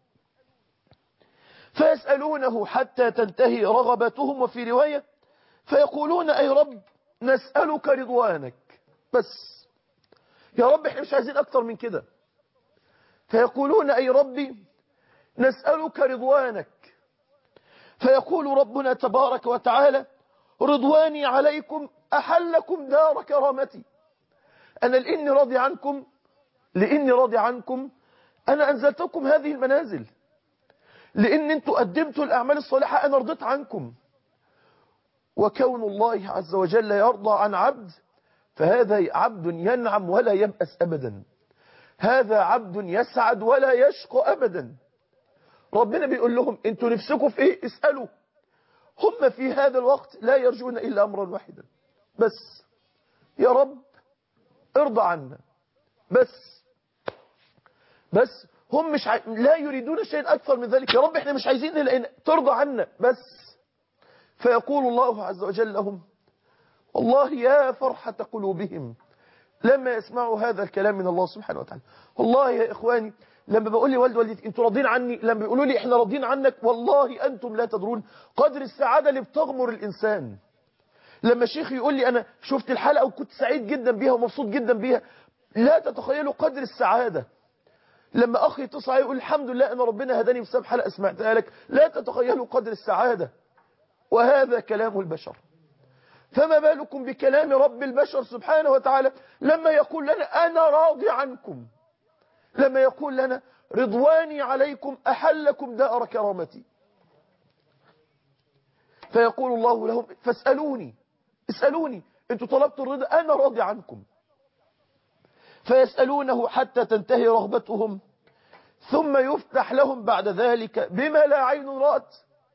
فيسألونه حتى تنتهي رغبتهم، وفي رواية فيقولون أي رب نسألك رضوانك بس، يا رب احنا مش عايزين أكتر من كده. فيقولون أي ربي نسألك رضوانك، فيقول ربنا تبارك وتعالى رضواني عليكم أحلكم دار كرامتي. أنا لإني راضي عنكم لإني راضي عنكم أنا أنزلتكم هذه المنازل، لأن أنتم قدمتوا الأعمال الصالحة أنا رضيت عنكم. وكون الله عز وجل يرضى عن عبد فهذا عبد ينعم ولا يبأس أبدا، هذا عبد يسعد ولا يشقى أبدا. ربنا بيقول لهم أنتوا نفسكم في إيه؟ اسألوا. هم في هذا الوقت لا يرجون إلا أمرا واحدا بس، يا رب ارضى عنا بس. بس هم مش عاي... لا يريدون شيء أكثر من ذلك، يا رب احنا مش عايزين إلا إن ترضى عنا بس. فيقول الله عز وجل لهم والله يا فرحة قلوبهم لما يسمعوا هذا الكلام من الله سبحانه وتعالى. والله يا إخواني لما بقول لي والد والدتي انتوا راضين عني، لما بيقولوا لي احنا راضين عنك، والله أنتم لا تدرون قدر السعادة اللي بتغمر الإنسان. لما الشيخ يقول لي أنا شفت الحلقة وكنت سعيد جدا بيها ومبسوط جدا بيها، لا تتخيلوا قدر السعادة. لما أخي يتصل يقول الحمد لله أن ربنا هداني بسبب حلقة سمعتها لك، لا تتخيلوا قدر السعادة. وهذا كلام البشر، فما بالكم بكلام رب البشر سبحانه وتعالى لما يقول لنا أنا راضي عنكم، لما يقول لنا رضواني عليكم أحلكم دار كرامتي. فيقول الله لهم فاسألوني، اسألوني انتوا طلبتوا الرضا أنا راضي عنكم. فيسألونه حتى تنتهي رغبتهم، ثم يفتح لهم بعد ذلك بما لا عين رأت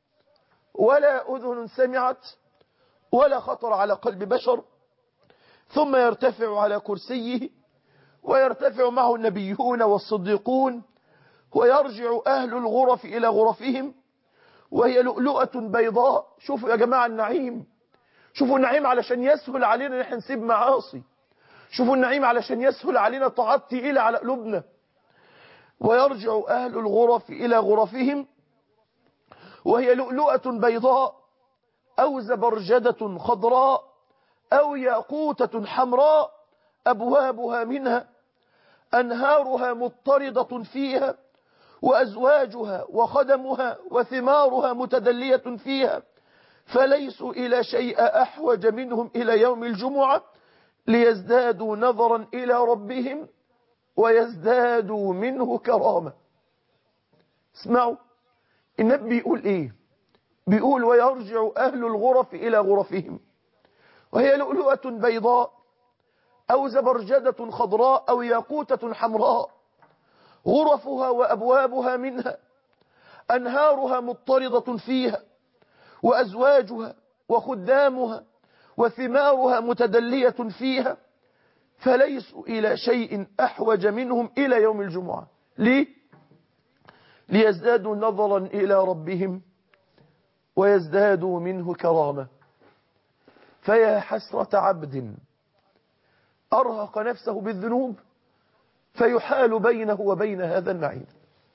ولا أذن سمعت ولا خطر على قلب بشر، ثم يرتفع على كرسيه ويرتفع معه النبيون والصديقون، ويرجع أهل الغرف إلى غرفهم وهي لؤلؤة بيضاء. شوفوا يا جماعة النعيم، شوفوا النعيم علشان يسهل علينا نحن نسيب معاصي، شوفوا النعيم علشان يسهل علينا طاعات تقيلة على قلوبنا. ويرجع أهل الغرف إلى غرفهم وهي لؤلؤة بيضاء أو زبرجدة خضراء أو ياقوتة حمراء، أبوابها منها أنهارها مضطردة فيها، وأزواجها وخدمها وثمارها متدلية فيها، فليسوا إلى شيء أحوج منهم إلى يوم الجمعة ليزدادوا نظرا إلى ربهم ويزدادوا منه كرامة. اسمعوا النبي بيقول إيه؟ بيقول ويرجع أهل الغرف إلى غرفهم وهي لؤلؤة بيضاء أو زبرجدة خضراء أو ياقوتة حمراء، غرفها وأبوابها منها أنهارها مضطردة فيها، وأزواجها وخدامها وثمارها متدلية فيها، فليسوا إلى شيء أحوج منهم إلى يوم الجمعة. ليه؟ ليزدادوا نظرا إلى ربهم ويزدادوا منه كرامة. فيا حسرة عبد أرهق نفسه بالذنوب فيحال بينه وبين هذا النعيم،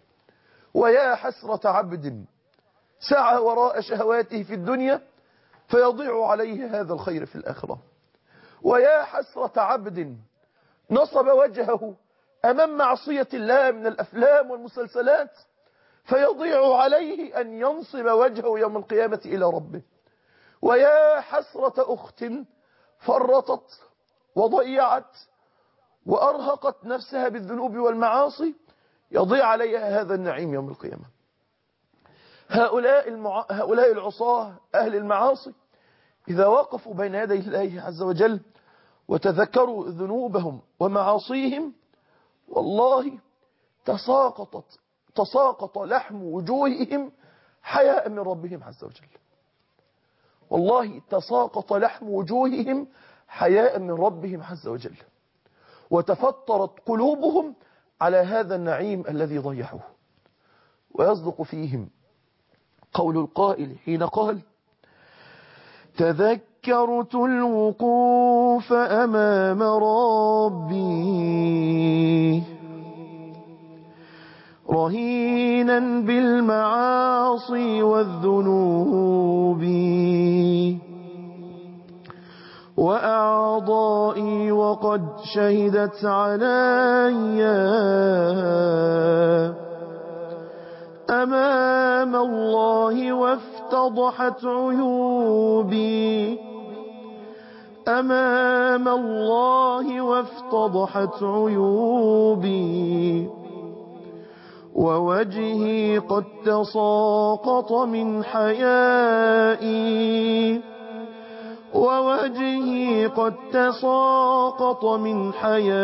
ويا حسرة عبد سعى وراء شهواته في الدنيا فيضيع عليه هذا الخير في الآخرة، ويا حسرة عبد نصب وجهه أمام معصية الله من الأفلام والمسلسلات فيضيع عليه أن ينصب وجهه يوم القيامة إلى ربه، ويا حسرة أخت فرطت وضيعت وأرهقت نفسها بالذنوب والمعاصي يضيع عليها هذا النعيم يوم القيامة. هؤلاء, المع... هؤلاء العصاة أهل المعاصي إذا وقفوا بين يدي الله عز وجل وتذكروا ذنوبهم ومعاصيهم والله تساقطت تساقط لحم وجوههم حياء من ربهم عز وجل، والله تساقط لحم وجوههم حياء من ربهم عز وجل، وتفطرت قلوبهم على هذا النعيم الذي ضيعوه. ويصدق فيهم قول القائل حين قال تذكر تذكرت الوقوف أمام ربي رهينا بالمعاصي والذنوب وأعضائي وقد شهدت علي أمام الله وافتضحت عيوبي أمام الله وافتضحت عيوبي ووجهي قد تساقط من حيائي ووجهي قد تساقط من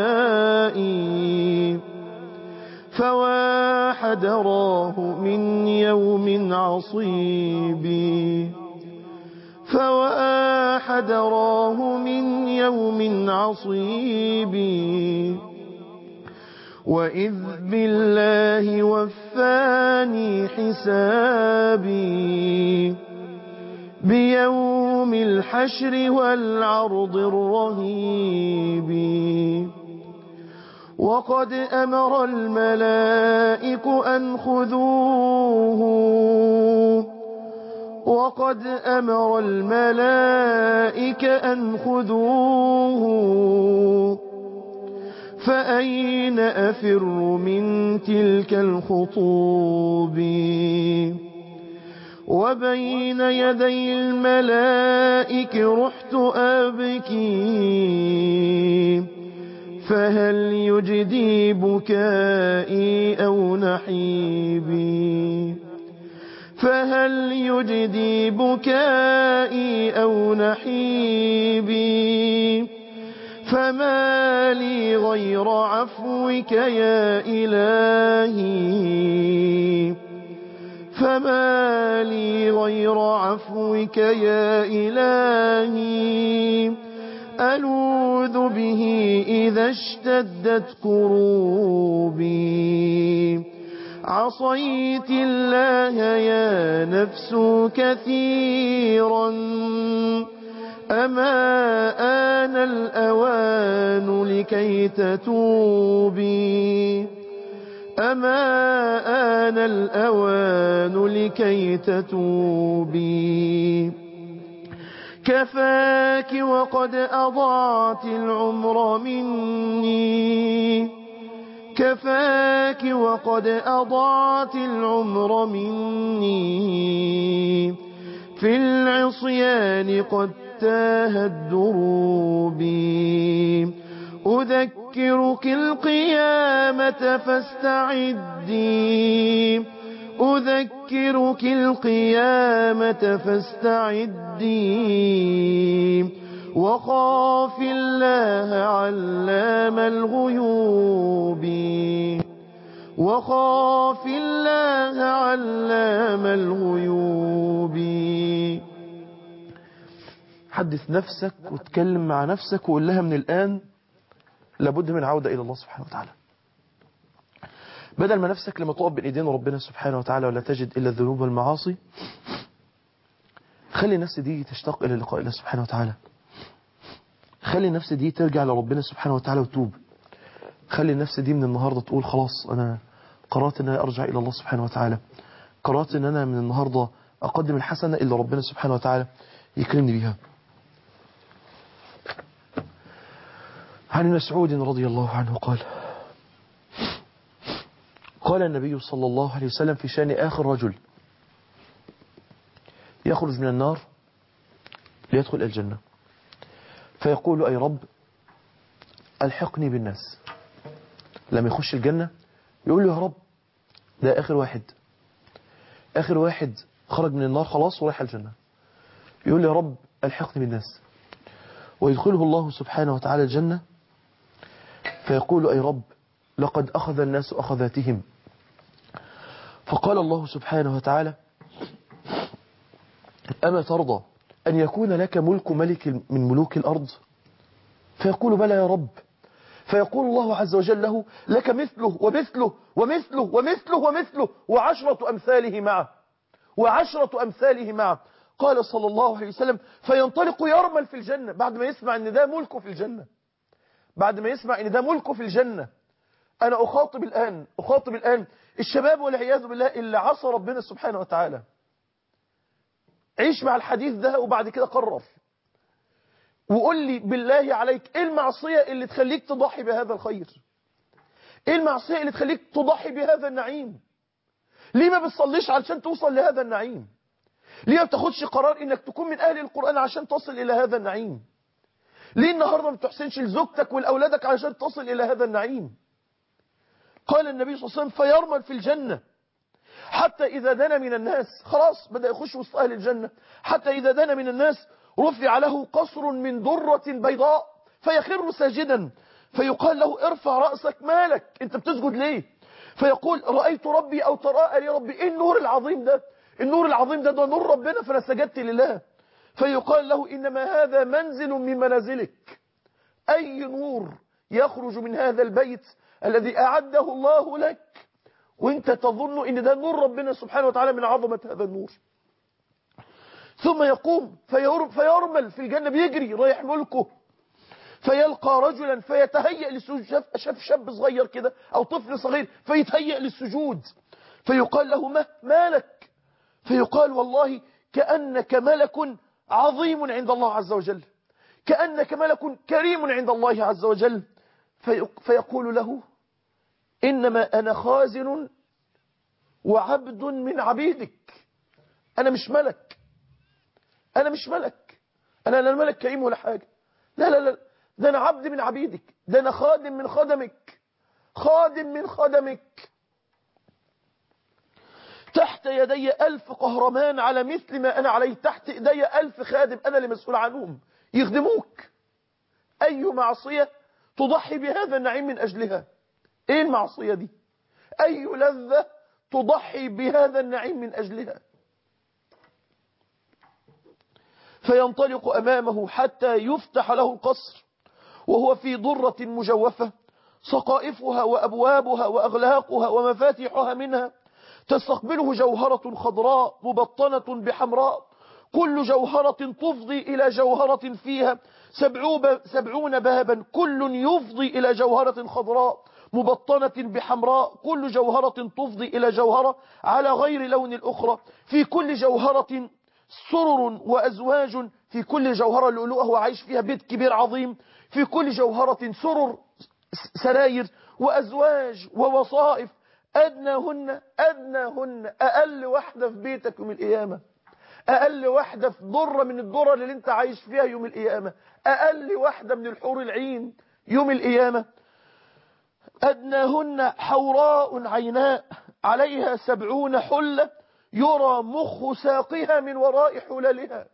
حيائي فواحد راه من يوم عصيبي فواحد راه من يوم عصيبي وإذ بالله وفاني حسابي بيوم الحشر والعرض الرهيب وقد أمر الملائك أن خذوه وقد أمر الملائك أن خذوه فأين أفر من تلك الخطوب وبين يدي الملائك رحت أبكي فهل يجدي بكائي أو نحيبي فهل يجدي بكائي أو نحيبي فما لي غير عفوك يا إلهي فما لي غير عفوك يا إلهي ألوذ به إذا اشتدت كروبي عصيت الله يا نفس كثيرا أما آن الأوان لكي تتوبي أما آن الأوان لكي تتوبي كفاك وقد أضعت العمر مني كفاك وقد أضعت العمر مني في العصيان قد تاهت دروبي أذكرك القيامة فاستعدي أذكرك القيامة فاستعدي وخاف الله علام الغيوب وخاف الله علام الغيوب. حدث نفسك وتكلم مع نفسك وقول لها من الآن لابد من عودة إلى الله سبحانه وتعالى، بدل ما نفسك لما تقف بين ايدين ربنا سبحانه وتعالى ولا تجد إلا الذنوب والمعاصي، خلي النفس دي تشتاق إلى لقاء الله سبحانه وتعالى، خلي النفس دي ترجع لربنا سبحانه وتعالى وتوب، خلي النفس دي من النهاردة تقول خلاص أنا قررت أن أنا أرجع إلى الله سبحانه وتعالى، قررت أن أنا من النهاردة أقدم الحسنة اللي ربنا سبحانه وتعالى يكرمني بها. عن مسعود رضي الله عنه قال قال النبي صلى الله عليه وسلم في شأن آخر رجل يخرج من النار ليدخل الجنة فيقول أي رب ألحقني بالناس، لما يخش الجنة يقول له يا رب ده آخر واحد آخر واحد خرج من النار خلاص ورايح الجنة، يقول له يا رب ألحقني بالناس، ويدخله الله سبحانه وتعالى الجنة فيقول أي رب لقد أخذ الناس أخذاتهم، فقال الله سبحانه وتعالى أما ترضى أن يكون لك ملك ملك من ملوك الأرض؟ فيقول بلى يا رب، فيقول الله عز وجل له لك مثله ومثله ومثله ومثله ومثله وعشرة أمثاله معه وعشرة أمثاله معه. قال صلى الله عليه وسلم فينطلق يرمل في الجنة بعد ما يسمع ان ده ملكه في الجنة، بعد ما يسمع ان ده ملكه في الجنة. انا اخاطب الان اخاطب الان الشباب والعياذ بالله اللي عصى ربنا سبحانه وتعالى. عيش مع الحديث ده وبعد كده قرر وقول لي بالله عليك ايه المعصية اللي تخليك تضحي بهذا الخير؟ ايه المعصية اللي تخليك تضحي بهذا النعيم؟ ليه ما بتصليش علشان توصل لهذا النعيم؟ ليه ما بتاخدش قرار انك تكون من اهل القرآن عشان تصل الى هذا النعيم؟ ليه النهاردة ما بتحسنش لزوجتك ولأولادك عشان تصل الى هذا النعيم؟ قال النبي صلى الله عليه وسلم فيرمل في الجنة حتى إذا دنا من الناس، خلاص بدأ يخش وسط أهل الجنة، حتى إذا دنا من الناس رفع له قصر من درة بيضاء فيخر ساجدا فيقال له ارفع رأسك مالك انت بتسجد ليه؟ فيقول رأيت ربي أو تراءى لي ربي. ايه النور العظيم ده؟ النور العظيم ده ده نور ربنا فانا سجدت لله. فيقال له إنما هذا منزل من منازلك. أي نور يخرج من هذا البيت الذي أعده الله لك وانت تظن ان ده نور ربنا سبحانه وتعالى من عظمة هذا النور. ثم يقوم فيرمل في الجنة بيجري رايح ملكه فيلقى رجلا فيتهيأ للسجود. شاف, شاف شاب صغير كده او طفل صغير فيتهيأ للسجود فيقال له ما مالك؟ فيقال والله كأنك ملك عظيم عند الله عز وجل، كأنك ملك كريم عند الله عز وجل. فيقول له إنما أنا خازن وعبد من عبيدك، أنا مش ملك، أنا مش ملك، أنا لا الملك كريم ولا حاجة، لا لا لا، ده أنا عبد من عبيدك، ده أنا خادم من خدمك، خادم من خدمك. تحت يدي ألف قهرمان على مثل ما أنا عليه، تحت يدي ألف خادم أنا اللي مسؤول عنهم يخدموك. أي معصية تضحي بهذا النعيم من أجلها؟ ايه المعصية دي؟ اي لذة تضحي بهذا النعيم من اجلها؟ فينطلق امامه حتى يفتح له القصر وهو في ضرة مجوفة سقائفها وابوابها واغلاقها ومفاتيحها منها تستقبله جوهرة خضراء مبطنة بحمراء، كل جوهرة تفضي إلى جوهرة فيها سبعون بابا، كل يفضي إلى جوهرة خضراء مبطنة بحمراء، كل جوهرة تفضي إلى جوهرة على غير لون الأخرى، في كل جوهرة سرر وأزواج، في كل جوهرة لؤلؤة هو عايش فيها بيت كبير عظيم، في كل جوهرة سرر سراير وأزواج ووصائف، أدناهن أدناهن أقل واحدة في بيتك يوم القيامة، أقل واحدة في ضرة من الضرر اللي انت عايش فيها يوم القيامة، أقل واحدة من الحور العين يوم القيامة. أدناهن حوراء عيناء عليها سبعون حلة يرى مخ ساقها من وراء حللها.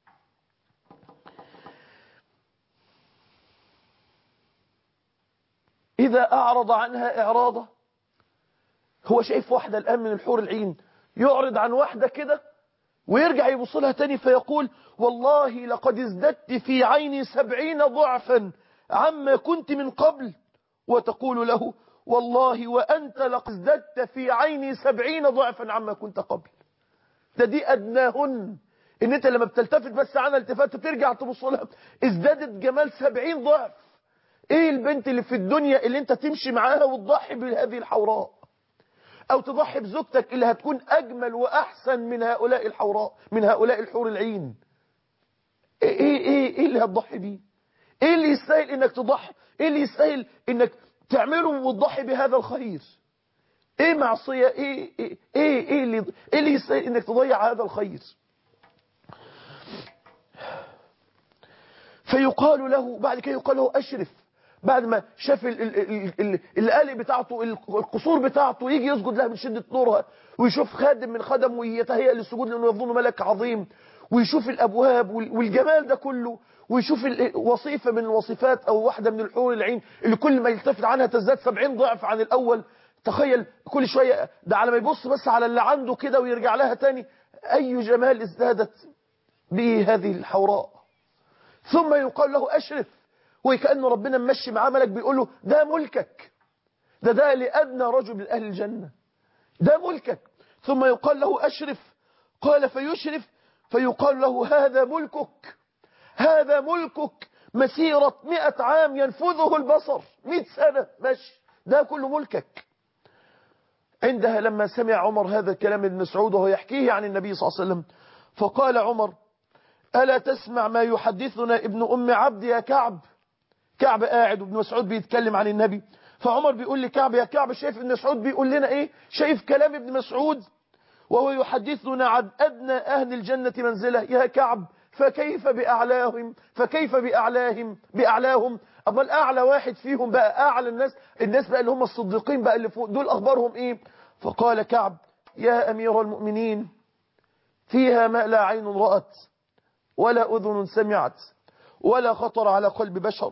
إذا أعرض عنها إعراضة، هو شايف واحدة الآن من الحور العين يعرض عن واحدة كده ويرجع يبصلها تاني فيقول والله لقد ازددت في عيني سبعين ضعفا عما كنت من قبل، وتقول له والله وأنت لقد ازددت في عيني سبعين ضعفا عما كنت قبل. ده دي أدناهن، إن أنت لما بتلتفت بس عنها التفات ترجع تبصلها ازدادت جمال سبعين ضعف. إيه البنت اللي في الدنيا اللي أنت تمشي معاها وتضحي بهذه الحوراء، أو تضحي بزوجتك اللي هتكون أجمل وأحسن من هؤلاء الحوراء، من هؤلاء الحور العين؟ إيه إيه إيه, إيه اللي هتضحي بيه؟ إيه اللي يستاهل إنك تضحي؟ إيه اللي يستاهل إنك تعمله وتضحي بهذا الخير؟ إيه معصية؟ إيه إيه إيه, إيه اللي إيه اللي يستاهل إنك تضيع هذا الخير؟ فيقال له بعد كده، يقال له أشرف، بعد ما شاف القالب بتاعته القصور بتاعته يجي يسجد لها من شدة نورها، ويشوف خادم من خدم ويتهيأ للسجود لأنه يظن ملك عظيم، ويشوف الأبواب والجمال ده كله، ويشوف وصيفة من الوصفات أو واحدة من الحور العين اللي كل ما يلتفت عنها تزداد سبعين ضعف عن الأول. تخيل كل شوية ده على ما يبص بس على اللي عنده كده ويرجع لها تاني، أي جمال ازدادت به هذه الحوراء. ثم يقال له أشرف، وكأن ربنا ممشي معاه ملك بيقول له ده ملكك، ده ده لأدنى رجل من أهل الجنة، ده ملكك. ثم يقال له أشرف، قال فيشرف فيقال له هذا ملكك، هذا ملكك مسيرة مئة عام ينفذه البصر، مئة سنة ماشي، ده كله ملكك. عندها لما سمع عمر هذا الكلام ابن مسعود وهو يحكيه عن النبي صلى الله عليه وسلم، فقال عمر ألا تسمع ما يحدثنا ابن أم عبد يا كعب؟ كعب قاعد وابن مسعود بيتكلم عن النبي، فعمر بيقول لكعب يا كعب شايف ابن مسعود بيقول لنا ايه؟ شايف كلام ابن مسعود وهو يحدثنا عن أدنى أهل الجنة منزلة يا كعب، فكيف بأعلاهم فكيف بأعلاهم بأعلاهم أما الأعلى واحد فيهم بقى أعلى الناس، الناس بقى اللي هم الصديقين بقى اللي فوق دول أخبارهم إيه؟ فقال كعب يا أمير المؤمنين فيها ما لا عين رأت ولا أذن سمعت ولا خطر على قلب بشر.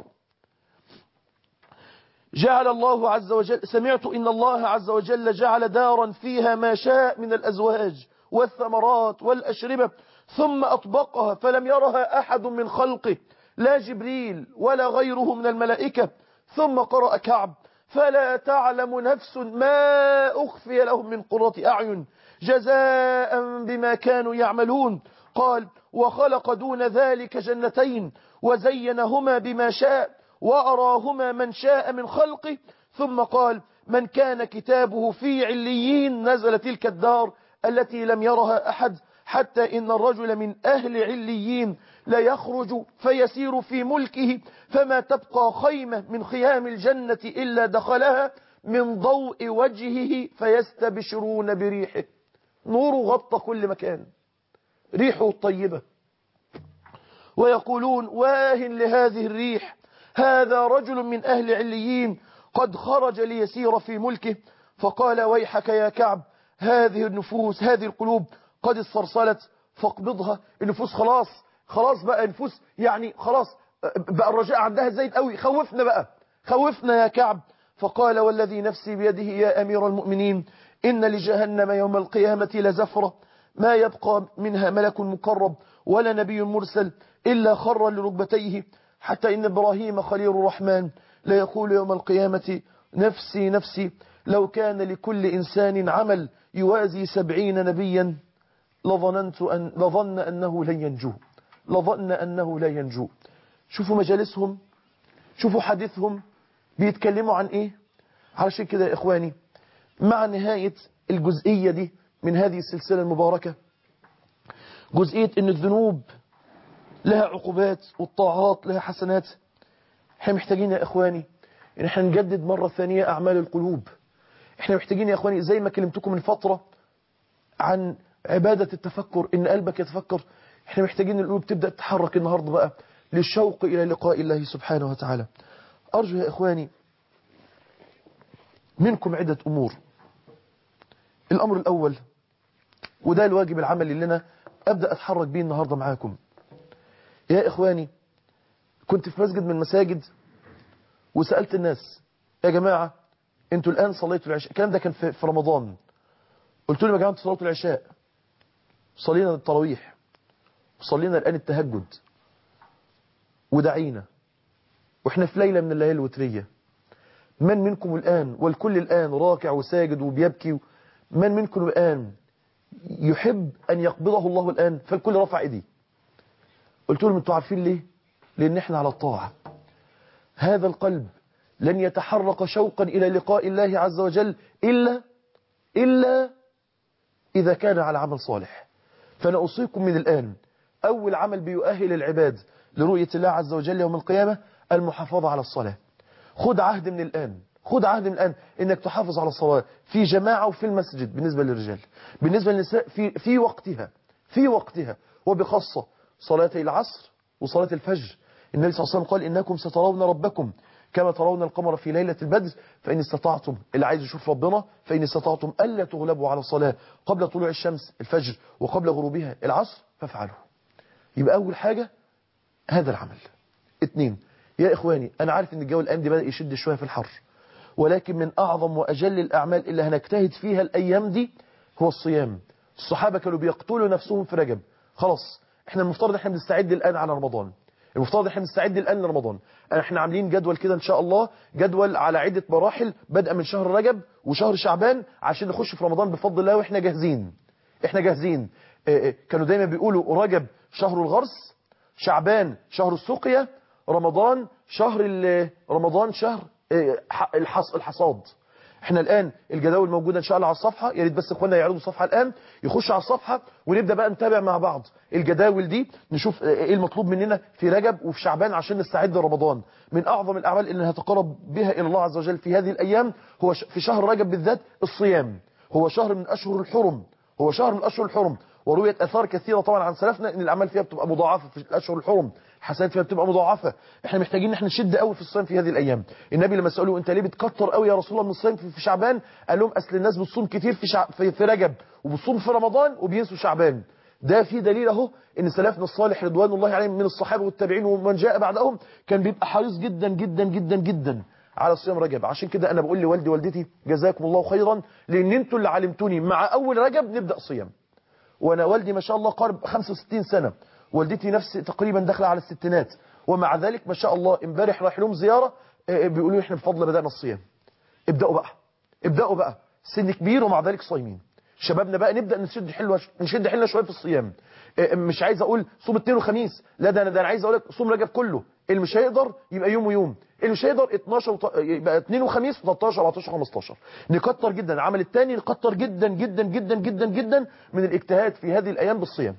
جعل الله عز وجل سمعت إن الله عز وجل جعل دارا فيها ما شاء من الأزواج والثمرات والأشربة ثم أطبقها فلم يرها أحد من خلقه لا جبريل ولا غيره من الملائكة. ثم قرأ كعب فلا تعلم نفس ما أخفي لهم من قرة أعين جزاء بما كانوا يعملون. قال وخلق دون ذلك جنتين وزينهما بما شاء وأراهما من شاء من خلقه. ثم قال من كان كتابه في عليين نزل تلك الدار التي لم يرها أحد حتى إن الرجل من أهل عليين لا يخرج فيسير في ملكه فما تبقى خيمة من خيام الجنة إلا دخلها من ضوء وجهه فيستبشرون بريحه. نور غطى كل مكان، ريحه طيبة، ويقولون واه لهذه الريح هذا رجل من أهل عليين قد خرج ليسير في ملكه. فقال ويحك يا كعب هذه النفوس هذه القلوب قد استرسلت فاقبضها. النفوس خلاص خلاص بقى نفوس يعني خلاص بقى الرجاء عندها زايد قوي، خوفنا بقى خوفنا يا كعب. فقال والذي نفسي بيده يا أمير المؤمنين إن لجهنم يوم القيامة لزفرة ما يبقى منها ملك مقرب ولا نبي مرسل إلا خر لركبتيه حتى إن إبراهيم خليل الرحمن لا يقول يوم القيامة نفسي نفسي لو كان لكل إنسان عمل يوازي سبعين نبيا لظننت أن لظن أنه لن ينجو لظن أنه لا ينجو. شوفوا مجالسهم، شوفوا حديثهم بيتكلموا عن إيه. علشان كده يا إخواني مع نهاية الجزئية دي من هذه السلسلة المباركة، جزئية إن الذنوب لها عقوبات والطاعات لها حسنات، احنا محتاجين يا إخواني إن احنا نجدد مرة ثانية أعمال القلوب. احنا محتاجين يا إخواني زي ما كلمتكم من فترة عن عبادة التفكر إن قلبك يتفكر، احنا محتاجين القلوب تبدأ تتحرك النهاردة بقى للشوق إلى لقاء الله سبحانه وتعالى. أرجو يا إخواني منكم عدة أمور. الأمر الأول وده الواجب العملي اللي أنا أبدأ أتحرك بيه النهاردة معاكم يا إخواني. كنت في مسجد من المساجد وسألت الناس يا جماعة انتوا الآن صليتوا العشاء، الكلام ده كان في رمضان، قلت لهم يا جماعة انتوا صليتوا العشاء صلينا التراويح وصلينا الآن التهجد ودعينا واحنا في ليلة من الليالي الوترية، من منكم الآن والكل الآن راكع وساجد وبيبكي، من منكم الآن يحب أن يقبضه الله الآن؟ فالكل رفع ايديه. قلت لهم انتوا عارفين ليه؟ لأن احنا على الطاعة. هذا القلب لن يتحرك شوقا إلى لقاء الله عز وجل إلا إلا إذا كان على عمل صالح. فأنا أوصيكم من الآن أول عمل بيؤهل العباد لرؤية الله عز وجل يوم القيامة المحافظة على الصلاة. خد عهد من الآن خد عهد من الآن إنك تحافظ على الصلاة في جماعة وفي المسجد بالنسبة للرجال، بالنسبة للنساء في, في وقتها في وقتها وبخاصة صلاتي العصر وصلاة الفجر. النبي صلى الله عليه وسلم قال إنكم سترون ربكم كما ترون القمر في ليلة البدر فإن استطعتم، اللي عايز يشوف ربنا، فإن استطعتم ألا تغلبوا على الصلاة قبل طلوع الشمس الفجر وقبل غروبها العصر فافعلوا. يبقى أول حاجة هذا العمل. اتنين يا إخواني أنا عارف إن الجو الآن دي بدأ يشد شوية في الحر، ولكن من أعظم وأجل الأعمال اللي هنجتهد فيها الأيام دي هو الصيام. الصحابة كانوا بيقتلوا نفسهم في رجب. خلاص احنا المفترض احنا بنستعد الآن على رمضان، المفترض احنا بنستعد الآن لرمضان. احنا عاملين جدول كده ان شاء الله، جدول على عدة مراحل بدءا من شهر رجب وشهر شعبان عشان نخش في رمضان بفضل الله واحنا جاهزين. احنا جاهزين. كانوا دايما بيقولوا رجب شهر الغرس، شعبان شهر السقيا، رمضان شهر رمضان شهر الحصاد. احنا الآن الجداول موجودة ان شاء الله على الصفحة، يا ريت بس اخواننا يعرضوا الصفحة الآن، يخش على الصفحة ونبدأ بقى نتابع مع بعض الجداول دي، نشوف ايه المطلوب مننا في رجب وفي شعبان عشان نستعد لرمضان. من اعظم الاعمال اللي هنتقرب بها الى الله عز وجل في هذه الايام هو في شهر رجب بالذات الصيام. هو شهر من اشهر الحرم، هو شهر من اشهر الحرم، ورويت اثار كثيرة طبعا عن سلفنا ان الاعمال فيها بتبقى مضاعفة في الاشهر الحرم، الحسنات فيها بتبقى مضاعفة. احنا محتاجين ان احنا نشد قوي في الصيام في هذه الايام. النبي لما سالوه انت ليه بتكتر قوي يا رسول الله من الصيام في شعبان، قال لهم اصل الناس بتصوم كتير في شع... في, في رجب وبتصوم في رمضان وبينسوا شعبان. ده في دليل اهو ان سلفنا الصالح رضوان الله عليهم من الصحابه والتابعين ومن جاء بعدهم كان بيبقى حريص جدا جدا جدا جدا على صيام رجب. عشان كده انا بقول لوالدي والدتي جزاكم الله خيرا، لان انتوا اللي علمتوني مع اول رجب نبدا صيام. وانا والدي ما شاء الله قارب خمسة وستين سنة، والدتي نفس تقريبا داخله على الستينات، ومع ذلك ما شاء الله امبارح رايح لهم زياره بيقولوا لي احنا بفضل بدانا الصيام. ابداوا بقى ابداوا بقى، سن كبير ومع ذلك صايمين. شبابنا بقى نبدا نشد حلوه نشد حيلنا شويه في الصيام. مش عايز اقول صوم اثنين وخميس، لا ده انا ده انا عايز اقول لك صوم رجب كله، اللي مش هيقدر يبقى يوم ويوم، اللي مش هيقدر اتناشر وط... يبقى اثنين وخميس وتلتاشر اربعتاشر خمستاشر. نكتر جدا العمل الثاني، نكتر جدا جدا جدا جدا جدا من الاجتهاد في هذه الايام بالصيام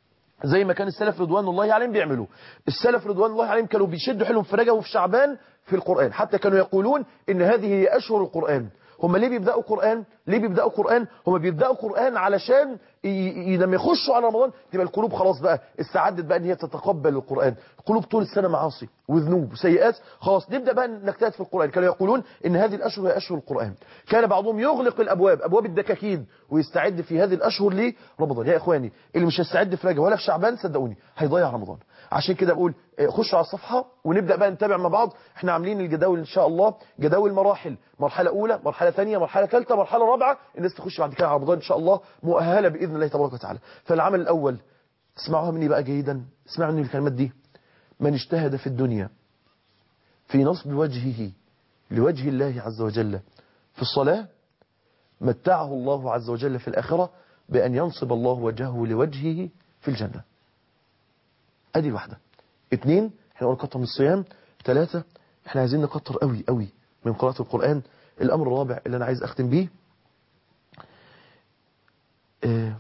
زي ما كان السلف رضوان الله عليهم بيعملوا. السلف رضوان الله عليهم كانوا بيشدوا حيلهم في رجب وفي شعبان في القرآن، حتى كانوا يقولون ان هذه هي اشهر القرآن. هم ليه بيبداوا قرآن؟ ليه بيبداوا قرآن؟ هم بيبداوا قرآن علشان لما يخشوا على رمضان تبقى القلوب خلاص بقى استعدت بقى ان هي تتقبل القرآن. القلوب طول السنة معاصي وذنوب وسيئات، خلاص نبدا بقى نجتهد في القرآن. كانوا يقولون ان هذه الاشهر هي اشهر القرآن. كان بعضهم يغلق الابواب، ابواب الدكاكين، ويستعد في هذه الاشهر لرمضان. يا اخواني اللي مش هيستعد في رجب ولا في شعبان صدقوني هيضيع رمضان. عشان كده بقول خشوا على الصفحة ونبدأ بقى نتابع مع بعض. احنا عاملين الجداول ان شاء الله جداول مراحل، مرحلة اولى، مرحلة ثانية، مرحلة ثالثة، مرحلة رابعة. الناس تخش بعد كده على رمضان ان شاء الله مؤهلة باذن الله تبارك وتعالى. فالعمل الاول اسمعوها مني بقى جيدا، اسمعوا مني الكلمات دي: من اجتهد في الدنيا في نصب وجهه لوجه الله عز وجل في الصلاة متعه الله عز وجل في الآخرة بأن ينصب الله وجهه لوجهه في الجنة. ادي الواحدة. اتنين، احنا قلنا نكتر من الصيام. ثلاثة، احنا عايزين نكتر قوي قوي من قراءة القرآن. الامر الرابع اللي انا عايز اختم بيه اه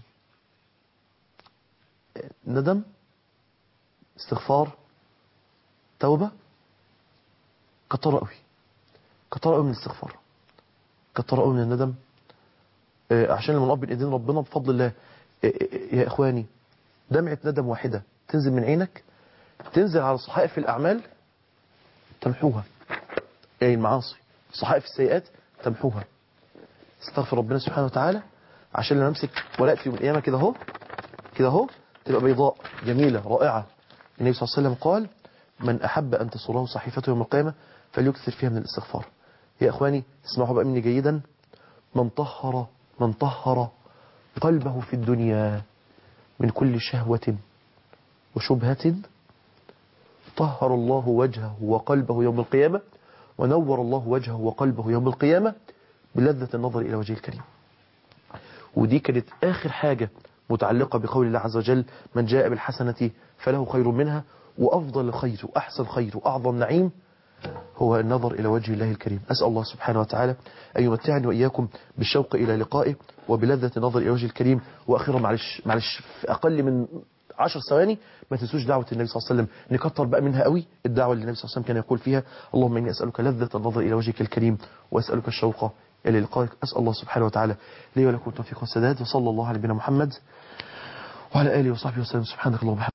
ندم، استغفار، توبة. كتر قوي كتر قوي من الاستغفار، كتر قوي من الندم، اه عشان لما نقف بين ايدين ربنا بفضل الله اه يا اخواني دمعة ندم واحدة تنزل من عينك، تنزل على صحائف الأعمال تمحوها، أي المعاصي صحائف السيئات تمحوها. استغفر ربنا سبحانه وتعالى عشان لما نمسك ورقة يوم القيامة كده اهو كده اهو تبقى بيضاء جميلة رائعة. النبي صلى الله عليه وسلم قال: من أحب أن تسره صحيفته يوم القيامة فليكثر فيها من الاستغفار. يا إخواني اسمعوا بقى مني جيدا: من طهر من طهر قلبه في الدنيا من كل شهوة وشبهة طهر الله وجهه وقلبه يوم القيامة ونور الله وجهه وقلبه يوم القيامة بلذة النظر إلى وجه الكريم. ودي كانت آخر حاجة متعلقة بقول الله عز وجل: من جاء بالحسنة فله خير منها. وأفضل خير وأحسن خير وأعظم نعيم هو النظر إلى وجه الله الكريم. أسأل الله سبحانه وتعالى أن يمتعني وإياكم بالشوق إلى لقائه وبلذة النظر إلى وجه الكريم. وأخيرا معلش معلش في أقل من عشر ثواني ما تنسوش دعوة النبي صلى الله عليه وسلم، نكتر بقى منها قوي الدعوة اللي النبي صلى الله عليه وسلم كان يقول فيها: اللهم إني أسألك لذة النظر إلى وجهك الكريم وأسألك الشوق إلى لقائك. أسأل الله سبحانه وتعالى لي ولكم التوفيق والسداد، وصلى الله على نبينا محمد وعلى آله وصحبه وسلم. سبحانك اللهم وبحمدك.